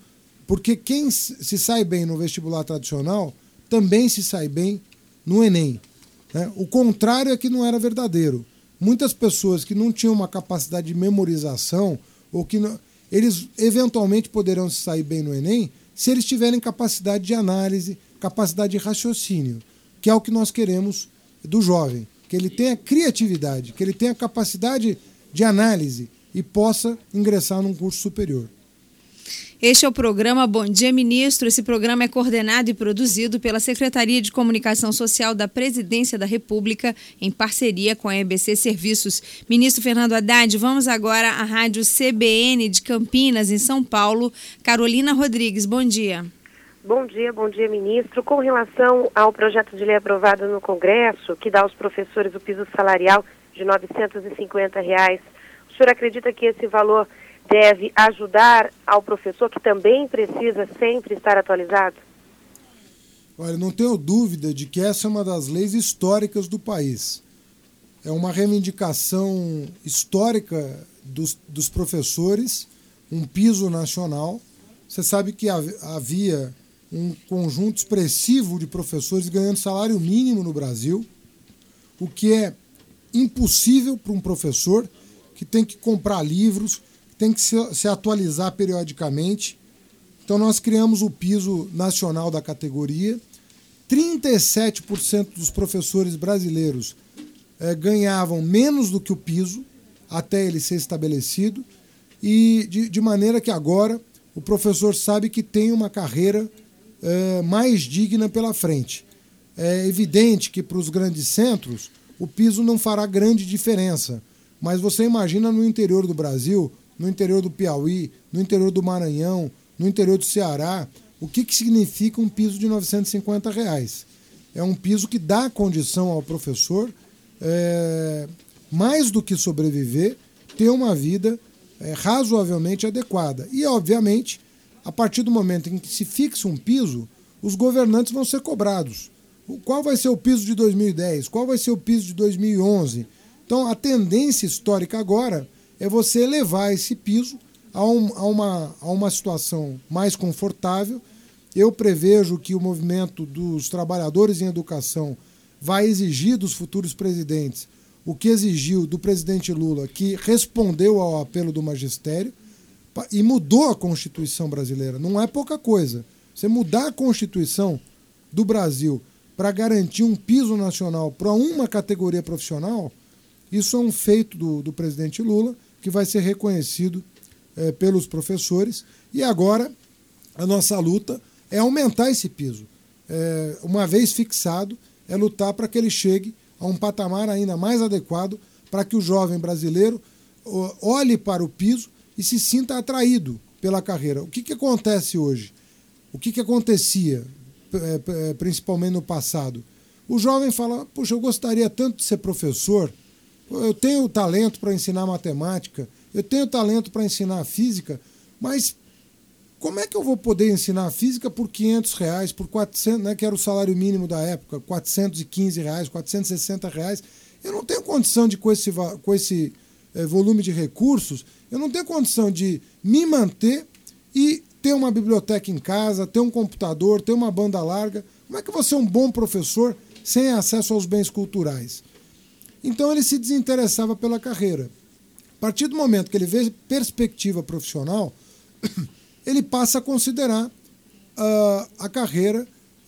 Porque quem se sai bem no vestibular tradicional também se sai bem no Enem. Né? O contrário é que não era verdadeiro. Muitas pessoas que não tinham uma capacidade de memorização, ou que não, eles eventualmente poderão se sair bem no Enem se eles tiverem capacidade de análise, capacidade de raciocínio, que é o que nós queremos do jovem, que ele tenha criatividade, que ele tenha capacidade de análise e possa ingressar num curso superior. Este é o programa Bom Dia Ministro. Esse programa é coordenado e produzido pela Secretaria de Comunicação Social da Presidência da República, em parceria com a EBC Serviços. Ministro Fernando Haddad, vamos agora à Rádio CBN de Campinas, em São Paulo. Carolina Rodrigues, bom dia. Bom dia, ministro. Com relação ao projeto de lei aprovado no Congresso, que dá aos professores o piso salarial de R$ 950, o senhor acredita que esse valor deve ajudar ao professor, que também precisa sempre estar atualizado? Olha, não tenho dúvida de que essa é uma das leis históricas do país. É uma reivindicação histórica dos professores, um piso nacional. Você sabe que havia um conjunto expressivo de professores ganhando salário mínimo no Brasil, o que é impossível para um professor que tem que comprar livros, tem que se atualizar periodicamente. Então nós criamos o piso nacional da categoria. 37% dos professores brasileiros ganhavam menos do que o piso, até ele ser estabelecido, e de maneira que agora o professor sabe que tem uma carreira mais digna pela frente. É evidente que para os grandes centros o piso não fará grande diferença, mas você imagina no interior do Brasil, no interior do Piauí, no interior do Maranhão, no interior do Ceará, o que significa um piso de R$ 950? É um piso que dá condição ao professor, mais do que sobreviver, ter uma vida razoavelmente adequada. E, obviamente, a partir do momento em que se fixa um piso, os governantes vão ser cobrados. Qual vai ser o piso de 2010? Qual vai ser o piso de 2011? Então, a tendência histórica agora é você elevar esse piso a uma situação mais confortável. Eu prevejo que o movimento dos trabalhadores em educação vai exigir dos futuros presidentes o que exigiu do presidente Lula, que respondeu ao apelo do magistério e mudou a Constituição brasileira. Não é pouca coisa. Você mudar a Constituição do Brasil para garantir um piso nacional para uma categoria profissional, isso é um feito do presidente Lula, que vai ser reconhecido pelos professores. E agora a nossa luta é aumentar esse piso. Uma vez fixado, é lutar para que ele chegue a um patamar ainda mais adequado para que o jovem brasileiro olhe para o piso e se sinta atraído pela carreira. O que acontece hoje? O que acontecia, principalmente no passado? O jovem fala, puxa, eu gostaria tanto de ser professor, eu tenho talento para ensinar matemática, eu tenho talento para ensinar física, mas como é que eu vou poder ensinar física por R$500, por 400, né, que era o salário mínimo da época, R$415, R$460? Eu não tenho condição de, com esse volume de recursos, eu não tenho condição de me manter e ter uma biblioteca em casa, ter um computador, ter uma banda larga. Como é que eu vou ser um bom professor sem acesso aos bens culturais? Então ele se desinteressava pela carreira. A partir do momento que ele vê perspectiva profissional, ele passa a considerar a carreira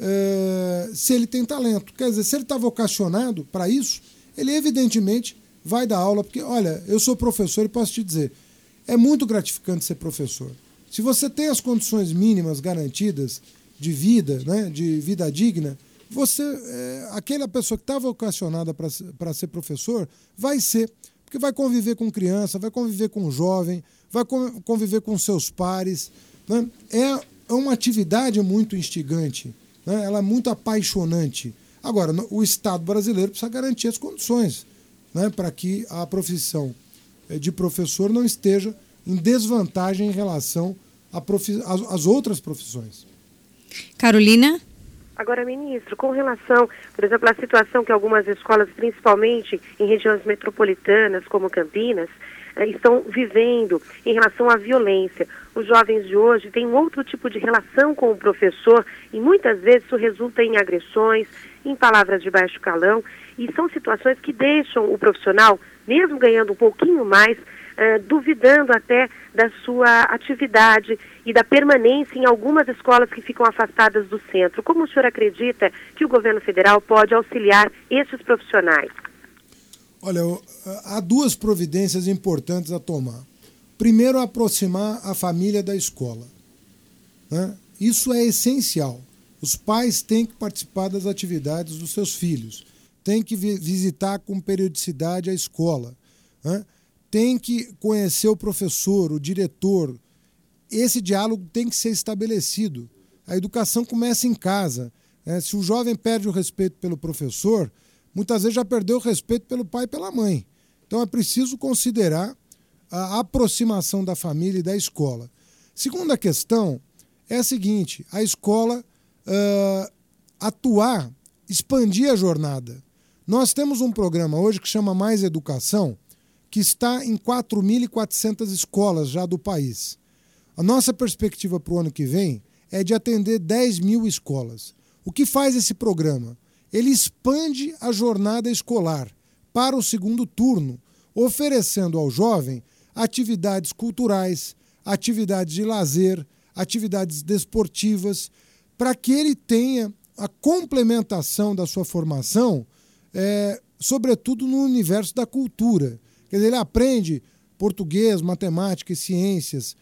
se ele tem talento. Quer dizer, se ele está vocacionado para isso, ele evidentemente vai dar aula, porque, olha, eu sou professor e posso te dizer, é muito gratificante ser professor. Se você tem as condições mínimas garantidas de vida, né, de vida digna, aquela pessoa que está vocacionada para ser professor, vai ser, porque vai conviver com criança, vai conviver com jovem, vai conviver com seus pares. Né? É uma atividade muito instigante, né? Ela é muito apaixonante. Agora, o Estado brasileiro precisa garantir as condições, né, para que a profissão de professor não esteja em desvantagem em relação às outras profissões. Carolina? Agora, ministro, com relação, por exemplo, à situação que algumas escolas, principalmente em regiões metropolitanas como Campinas, estão vivendo em relação à violência. Os jovens de hoje têm um outro tipo de relação com o professor e muitas vezes isso resulta em agressões, em palavras de baixo calão, e são situações que deixam o profissional, mesmo ganhando um pouquinho mais, duvidando até da sua atividade e da permanência em algumas escolas que ficam afastadas do centro. Como o senhor acredita que o governo federal pode auxiliar esses profissionais? Olha, há duas providências importantes a tomar. Primeiro, aproximar a família da escola, né? Isso é essencial. Os pais têm que participar das atividades dos seus filhos, têm que visitar com periodicidade a escola, né? Tem que conhecer o professor, o diretor. Esse diálogo tem que ser estabelecido. A educação começa em casa, né? Se o jovem perde o respeito pelo professor, muitas vezes já perdeu o respeito pelo pai e pela mãe. Então é preciso considerar a aproximação da família e da escola. Segunda questão é a seguinte: a escola atuar, expandir a jornada. Nós temos um programa hoje que chama Mais Educação, que está em 4.400 escolas já do país. A nossa perspectiva para o ano que vem é de atender 10 mil escolas. O que faz esse programa? Ele expande a jornada escolar para o segundo turno, oferecendo ao jovem atividades culturais, atividades de lazer, atividades desportivas, para que ele tenha a complementação da sua formação, sobretudo no universo da cultura. Quer dizer, ele aprende português, matemática e ciências,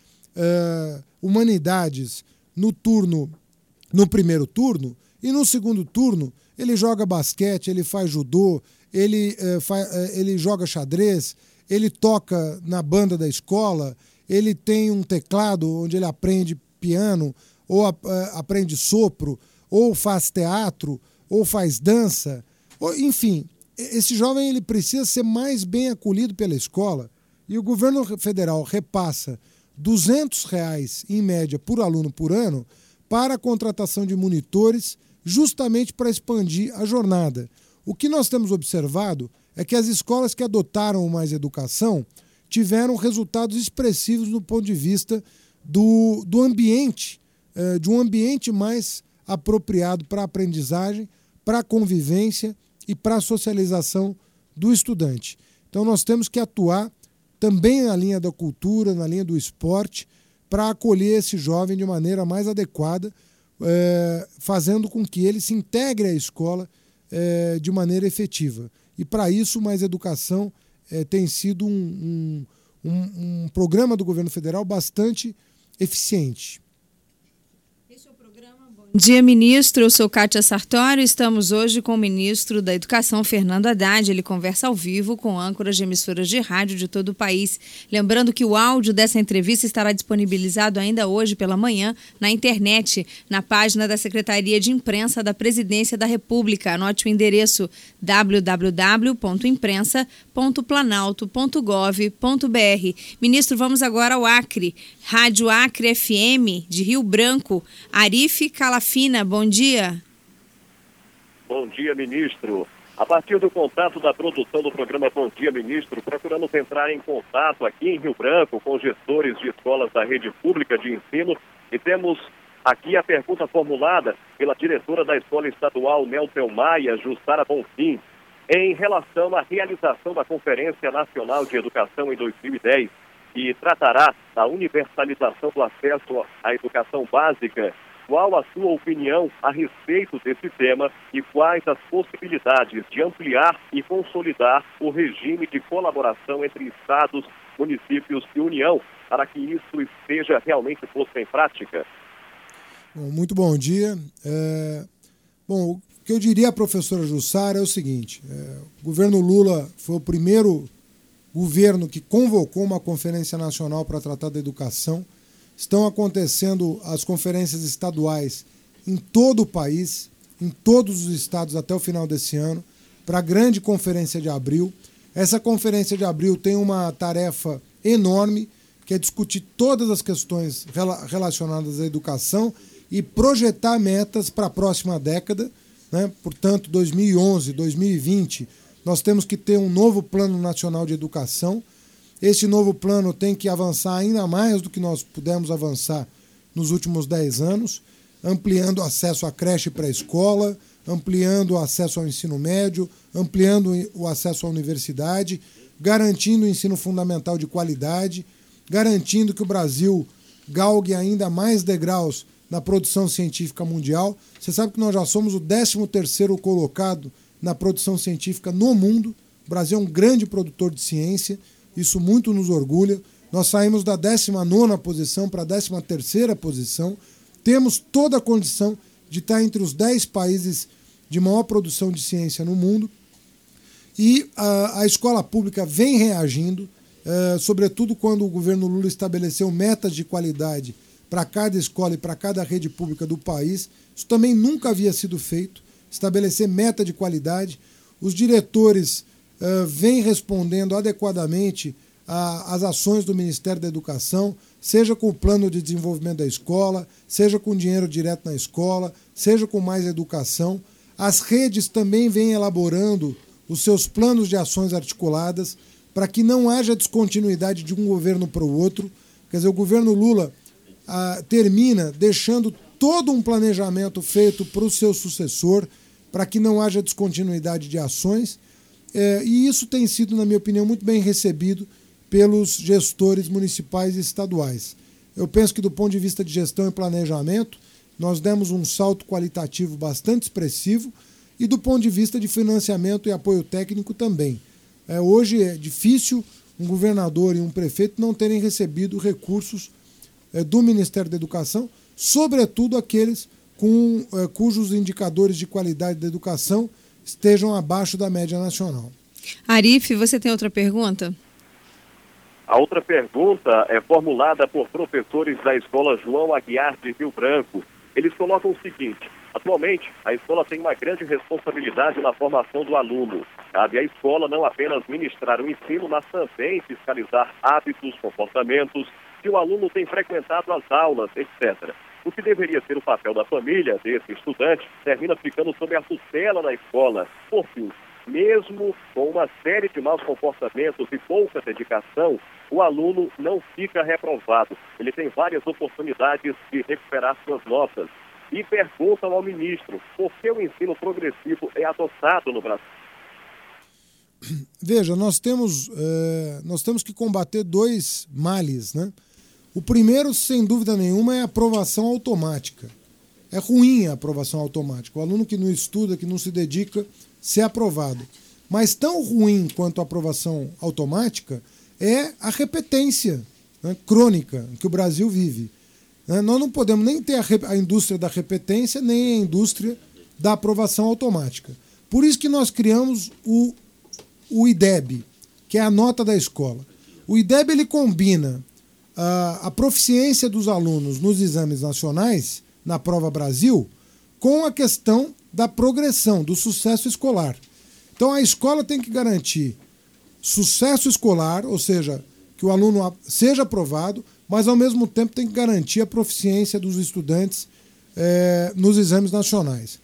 humanidades no primeiro turno, e no segundo turno ele joga basquete, ele faz judô, ele joga xadrez, ele toca na banda da escola, ele tem um teclado onde ele aprende piano, ou aprende sopro, ou faz teatro, ou faz dança, enfim. Esse jovem ele precisa ser mais bem acolhido pela escola, e o governo federal repassa R$200 em média por aluno por ano para a contratação de monitores, justamente para expandir a jornada. O que nós temos observado é que as escolas que adotaram o Mais Educação tiveram resultados expressivos no ponto de vista do ambiente, de um ambiente mais apropriado para a aprendizagem, para a convivência e para a socialização do estudante. Então nós temos que atuar também na linha da cultura, na linha do esporte, para acolher esse jovem de maneira mais adequada, fazendo com que ele se integre à escola de maneira efetiva. E para isso, Mais Educação tem sido um programa do governo federal bastante eficiente. Bom dia, ministro. Eu sou Kátia Sartório. Estamos hoje com o ministro da Educação, Fernando Haddad. Ele conversa ao vivo com âncoras de emissoras de rádio de todo o país. Lembrando que o áudio dessa entrevista estará disponibilizado ainda hoje pela manhã na internet, na página da Secretaria de Imprensa da Presidência da República. Anote o endereço www.imprensa.planalto.gov.br. Ministro, vamos agora ao Acre. Rádio Acre FM de Rio Branco. Arife Calafina, bom dia. Bom dia, ministro. A partir do contato da produção do programa Bom Dia, ministro, procuramos entrar em contato aqui em Rio Branco com gestores de escolas da rede pública de ensino e temos aqui a pergunta formulada pela diretora da Escola Estadual Nelson Maia, Jussara Bonfim, em relação à realização da Conferência Nacional de Educação em 2010, que tratará da universalização do acesso à educação básica. Qual a sua opinião a respeito desse tema e quais as possibilidades de ampliar e consolidar o regime de colaboração entre estados, municípios e União para que isso esteja realmente posto em prática? Bom, muito bom dia. O que eu diria à professora Jussara é o seguinte: o governo Lula foi o primeiro governo que convocou uma conferência nacional para tratar da educação. Estão acontecendo as conferências estaduais em todo o país, em todos os estados até o final desse ano, para a grande conferência de abril. Essa conferência de abril tem uma tarefa enorme, que é discutir todas as questões relacionadas à educação e projetar metas para a próxima década, né? Portanto, 2011, 2020, nós temos que ter um novo Plano Nacional de Educação. Este novo plano tem que avançar ainda mais do que nós pudemos avançar nos últimos 10 anos, ampliando o acesso à creche e pré-escola, ampliando o acesso ao ensino médio, ampliando o acesso à universidade, garantindo o ensino fundamental de qualidade, garantindo que o Brasil galgue ainda mais degraus na produção científica mundial. Você sabe que nós já somos o 13º colocado na produção científica no mundo. O Brasil é um grande produtor de ciência, isso muito nos orgulha. Nós saímos da 19ª posição para a 13ª posição. Temos toda a condição de estar entre os 10 países de maior produção de ciência no mundo. E a escola pública vem reagindo, sobretudo quando o governo Lula estabeleceu metas de qualidade para cada escola e para cada rede pública do país. Isso também nunca havia sido feito, estabelecer meta de qualidade. Os diretores vêm respondendo adequadamente às ações do Ministério da Educação, seja com o plano de desenvolvimento da escola, seja com dinheiro direto na escola, seja com mais educação. As redes também vêm elaborando os seus planos de ações articuladas para que não haja descontinuidade de um governo para o outro. Quer dizer, o governo Lula termina deixando todo um planejamento feito para o seu sucessor, para que não haja descontinuidade de ações, e isso tem sido, na minha opinião, muito bem recebido pelos gestores municipais e estaduais. Eu penso que, do ponto de vista de gestão e planejamento, nós demos um salto qualitativo bastante expressivo, e do ponto de vista de financiamento e apoio técnico também. Hoje é difícil um governador e um prefeito não terem recebido recursos do Ministério da Educação, sobretudo aqueles cujos indicadores de qualidade da educação estejam abaixo da média nacional. Arif, você tem outra pergunta? A outra pergunta é formulada por professores da Escola João Aguiar de Rio Branco. Eles colocam o seguinte: atualmente, a escola tem uma grande responsabilidade na formação do aluno. Cabe à escola não apenas ministrar o ensino, mas também fiscalizar hábitos, comportamentos que o aluno tem frequentado as aulas, etc. O que deveria ser o papel da família desse estudante termina ficando sob a tutela da escola. Por fim, mesmo com uma série de maus comportamentos e pouca dedicação, o aluno não fica reprovado. Ele tem várias oportunidades de recuperar suas notas. E perguntam ao ministro por que o ensino progressivo é adotado no Brasil. Veja, nós temos que combater 2 males, né? O primeiro, sem dúvida nenhuma, é a aprovação automática. É ruim a aprovação automática. O aluno que não estuda, que não se dedica, ser aprovado. Mas tão ruim quanto a aprovação automática é a repetência, né, crônica que o Brasil vive. Nós não podemos nem ter a indústria da repetência, nem a indústria da aprovação automática. Por isso que nós criamos o IDEB, que é a nota da escola. O IDEB ele combina a proficiência dos alunos nos exames nacionais, na Prova Brasil, com a questão da progressão, do sucesso escolar. Então a escola tem que garantir sucesso escolar, ou seja, que o aluno seja aprovado, mas ao mesmo tempo tem que garantir a proficiência dos estudantes nos exames nacionais.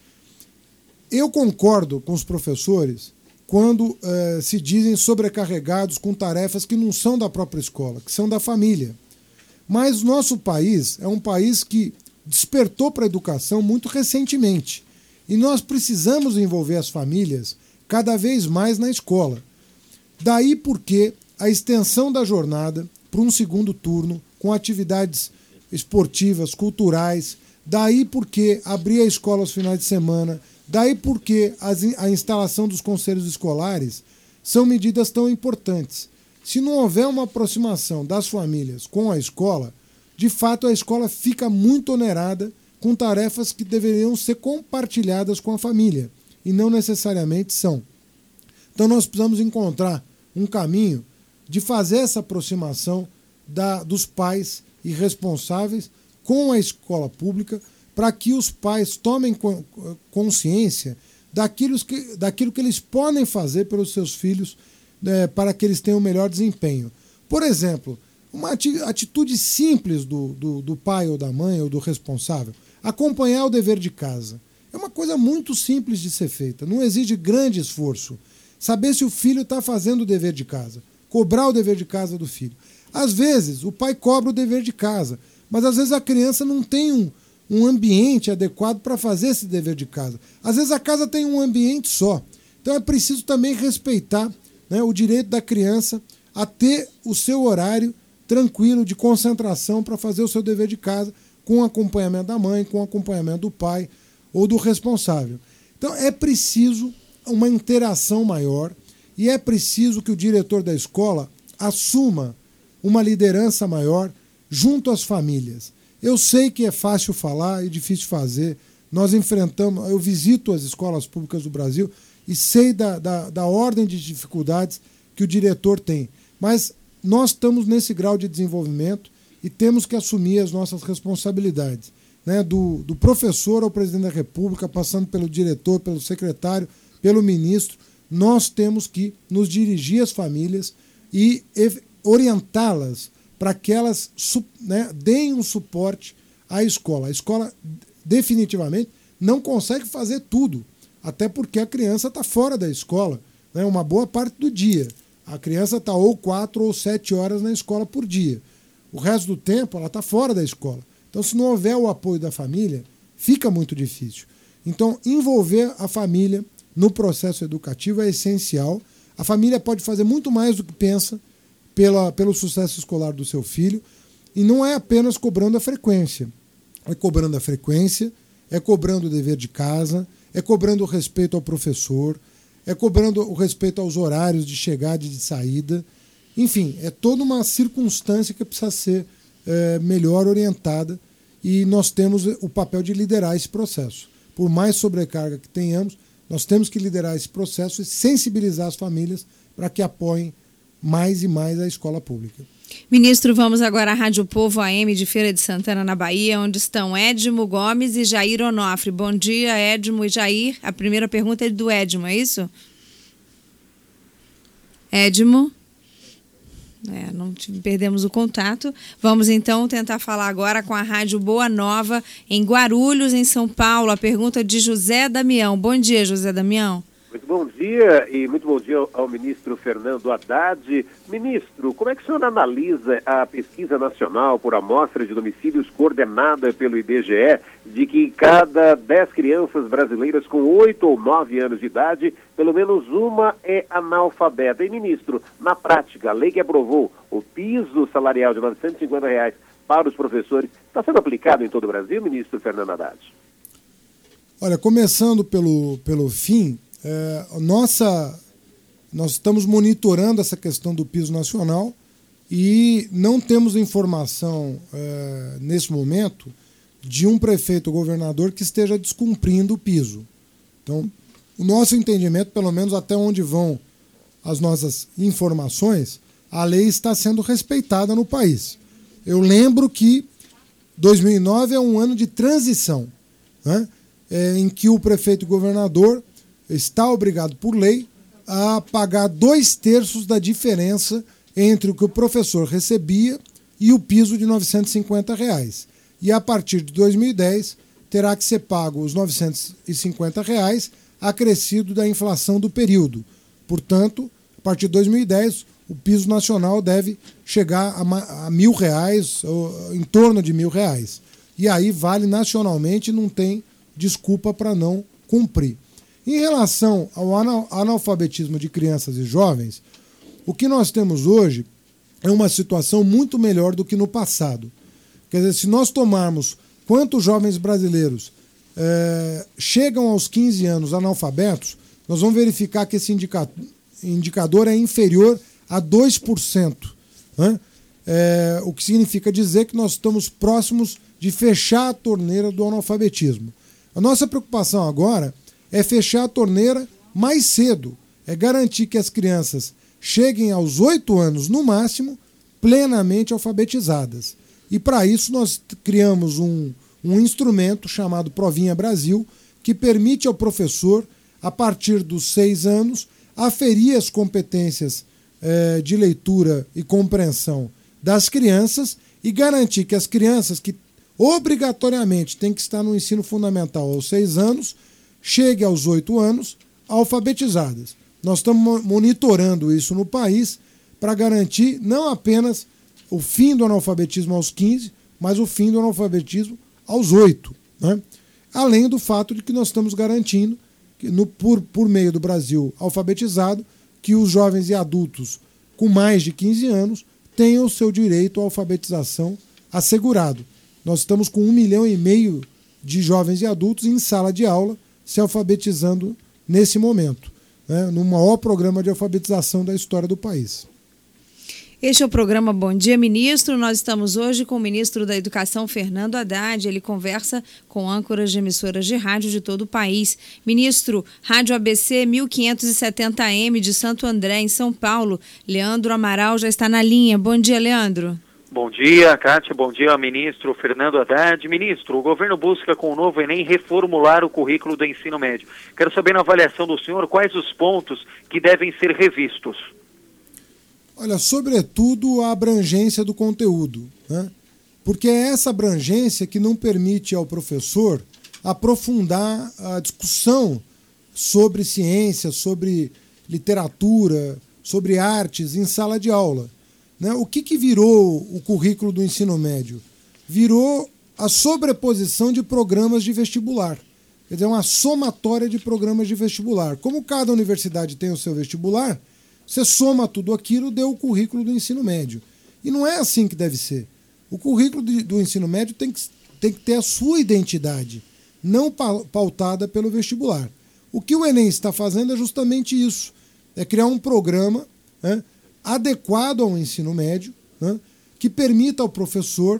Eu concordo com os professores quando se dizem sobrecarregados com tarefas que não são da própria escola, que são da família. Mas nosso país é um país que despertou para a educação muito recentemente. E nós precisamos envolver as famílias cada vez mais na escola. Daí porque a extensão da jornada para um segundo turno, com atividades esportivas, culturais, daí porque abrir a escola aos finais de semana, daí porque a instalação dos conselhos escolares são medidas tão importantes. Se não houver uma aproximação das famílias com a escola, de fato a escola fica muito onerada com tarefas que deveriam ser compartilhadas com a família, e não necessariamente são. Então nós precisamos encontrar um caminho de fazer essa aproximação dos pais e responsáveis com a escola pública, para que os pais tomem consciência daquilo que eles podem fazer pelos seus filhos, para que eles tenham um melhor desempenho. Por exemplo, uma atitude simples do pai ou da mãe ou do responsável, acompanhar o dever de casa. É uma coisa muito simples de ser feita, não exige grande esforço. Saber se o filho está fazendo o dever de casa. cobrar o dever de casa do filho. Às vezes, o pai cobra o dever de casa, mas às vezes a criança não tem um ambiente adequado para fazer esse dever de casa. Às vezes a casa tem um ambiente só. Então é preciso também respeitar, né, o direito da criança a ter o seu horário tranquilo de concentração para fazer o seu dever de casa, com acompanhamento da mãe, com acompanhamento do pai ou do responsável. Então é preciso uma interação maior e é preciso que o diretor da escola assuma uma liderança maior junto às famílias. Eu sei que é fácil falar e difícil fazer. Nós enfrentamos, eu visito as escolas públicas do Brasil e sei da ordem de dificuldades que o diretor tem. Mas nós estamos nesse grau de desenvolvimento e temos que assumir as nossas responsabilidades, né? Do professor ao presidente da República, passando pelo diretor, pelo secretário, pelo ministro. Nós temos que nos dirigir às famílias e orientá-las para que elas, né, deem um suporte à escola. A escola definitivamente não consegue fazer tudo, até porque a criança está fora da escola, né, uma boa parte do dia. A criança está ou 4 ou 7 horas na escola por dia. O resto do tempo ela está fora da escola. Então, se não houver o apoio da família, fica muito difícil. Então, envolver a família no processo educativo é essencial. A família pode fazer muito mais do que pensa pelo sucesso escolar do seu filho, e não é apenas cobrando a frequência. É cobrando a frequência, é cobrando o dever de casa, é cobrando o respeito ao professor, é cobrando o respeito aos horários de chegada e de saída. Enfim, é toda uma circunstância que precisa ser melhor orientada, e nós temos o papel de liderar esse processo. Por mais sobrecarga que tenhamos, nós temos que liderar esse processo e sensibilizar as famílias para que apoiem mais e mais a escola pública. Ministro, vamos agora à Rádio Povo AM de Feira de Santana, na Bahia, onde estão Edmo Gomes e Jair Onofre. Bom dia, Edmo e Jair. A primeira pergunta é do Edmo, é isso? Edmo? Não perdemos o contato. Vamos então tentar falar agora com a Rádio Boa Nova, em Guarulhos, em São Paulo. A pergunta de José Damião. Bom dia, José Damião. Muito bom dia e muito bom dia ao ministro Fernando Haddad. Ministro, como é que o senhor analisa a pesquisa nacional por amostra de domicílios coordenada pelo IBGE, de que cada 10 crianças brasileiras com 8 ou 9 anos de idade, pelo menos uma é analfabeta? E, ministro, na prática, a lei que aprovou o piso salarial de R$ 950 para os professores está sendo aplicado em todo o Brasil, ministro Fernando Haddad? Olha, começando pelo fim, nós estamos monitorando essa questão do piso nacional e não temos informação nesse momento de um prefeito ou governador que esteja descumprindo o piso. Então, o nosso entendimento, pelo menos até onde vão as nossas informações, a lei está sendo respeitada no país. Eu lembro que 2009 é um ano de transição, né, em que o prefeito e governador está obrigado por lei a pagar 2/3 da diferença entre o que o professor recebia e o piso de R$ 950. E a partir de 2010 terá que ser pago os R$ 950 acrescido da inflação do período. Portanto, a partir de 2010, o piso nacional deve chegar a R$ 1.000, ou em torno de R$ 1.000. E aí vale nacionalmente, não tem desculpa para não cumprir. Em relação ao analfabetismo de crianças e jovens, o que nós temos hoje é uma situação muito melhor do que no passado. Quer dizer, se nós tomarmos quantos jovens brasileiros chegam aos 15 anos analfabetos, nós vamos verificar que esse indicador é inferior a 2%. Né? O que significa dizer que nós estamos próximos de fechar a torneira do analfabetismo. A nossa preocupação agora é fechar a torneira mais cedo, é garantir que as crianças cheguem aos 8 anos, no máximo, plenamente alfabetizadas. E para isso nós criamos um instrumento chamado Provinha Brasil, que permite ao professor, a partir dos 6 anos, aferir as competências de leitura e compreensão das crianças e garantir que as crianças que obrigatoriamente têm que estar no ensino fundamental aos 6 anos, chegue aos 8 anos alfabetizadas. Nós estamos monitorando isso no país para garantir não apenas o fim do analfabetismo aos 15, mas o fim do analfabetismo aos 8. Né? Além do fato de que nós estamos garantindo, que por meio do Brasil alfabetizado, que os jovens e adultos com mais de 15 anos tenham o seu direito à alfabetização assegurado. Nós estamos com 1,5 milhão de jovens e adultos em sala de aula se alfabetizando nesse momento, né? No maior programa de alfabetização da história do país. Este é o programa Bom Dia, Ministro. Nós estamos hoje com o ministro da Educação, Fernando Haddad. Ele conversa com âncoras de emissoras de rádio de todo o país. Ministro, Rádio ABC 1570M de Santo André, em São Paulo. Leandro Amaral já está na linha. Bom dia, Leandro. Bom dia, Kátia. Bom dia, ministro Fernando Haddad. Ministro, o governo busca com o novo Enem reformular o currículo do ensino médio. Quero saber, na avaliação do senhor, quais os pontos que devem ser revistos. Olha, sobretudo a abrangência do conteúdo, né? Porque é essa abrangência que não permite ao professor aprofundar a discussão sobre ciência, sobre literatura, sobre artes em sala de aula. Né? O que virou o currículo do ensino médio? Virou a sobreposição de programas de vestibular. Quer dizer, uma somatória de programas de vestibular. Como cada universidade tem o seu vestibular, você soma tudo aquilo, deu o currículo do ensino médio. E não é assim que deve ser. O currículo do ensino médio tem que ter a sua identidade, não pautada pelo vestibular. O que o Enem está fazendo é justamente isso. É criar um programa, né, adequado ao ensino médio, né, que permita ao professor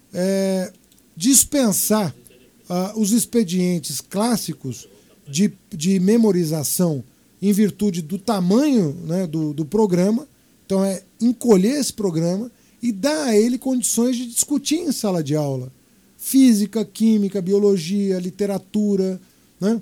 dispensar os expedientes clássicos de memorização em virtude do tamanho, né, do programa. Então é encolher esse programa e dar a ele condições de discutir em sala de aula física, química, biologia, literatura, né,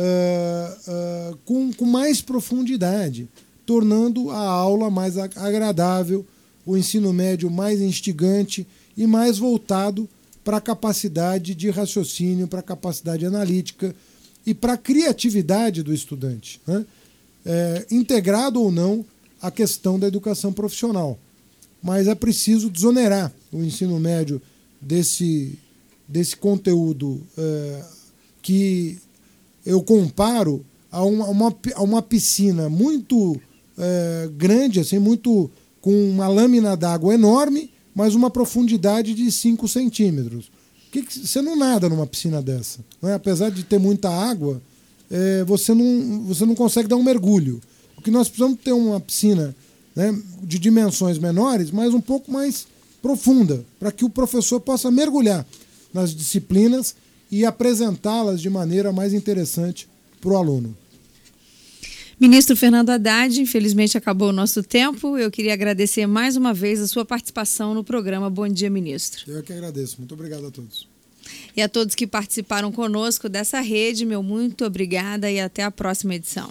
com mais profundidade, tornando a aula mais agradável, o ensino médio mais instigante e mais voltado para a capacidade de raciocínio, para a capacidade analítica e para a criatividade do estudante, né? Integrado ou não a questão da educação profissional. Mas é preciso desonerar o ensino médio desse conteúdo que eu comparo a uma piscina muito grande, assim, muito, com uma lâmina d'água enorme, mas uma profundidade de 5 centímetros. Você não nada numa piscina dessa, né? Apesar de ter muita água, você não consegue dar um mergulho. O que nós precisamos ter uma piscina, né, de dimensões menores, mas um pouco mais profunda, para que o professor possa mergulhar nas disciplinas e apresentá-las de maneira mais interessante para o aluno. Ministro Fernando Haddad, infelizmente acabou o nosso tempo. Eu queria agradecer mais uma vez a sua participação no programa Bom Dia, Ministro. Eu que agradeço. Muito obrigado a todos. E a todos que participaram conosco dessa rede, meu muito obrigada e até a próxima edição.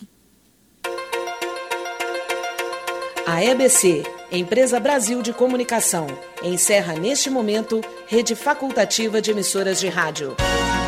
A EBC, Empresa Brasil de Comunicação, encerra neste momento rede facultativa de emissoras de rádio.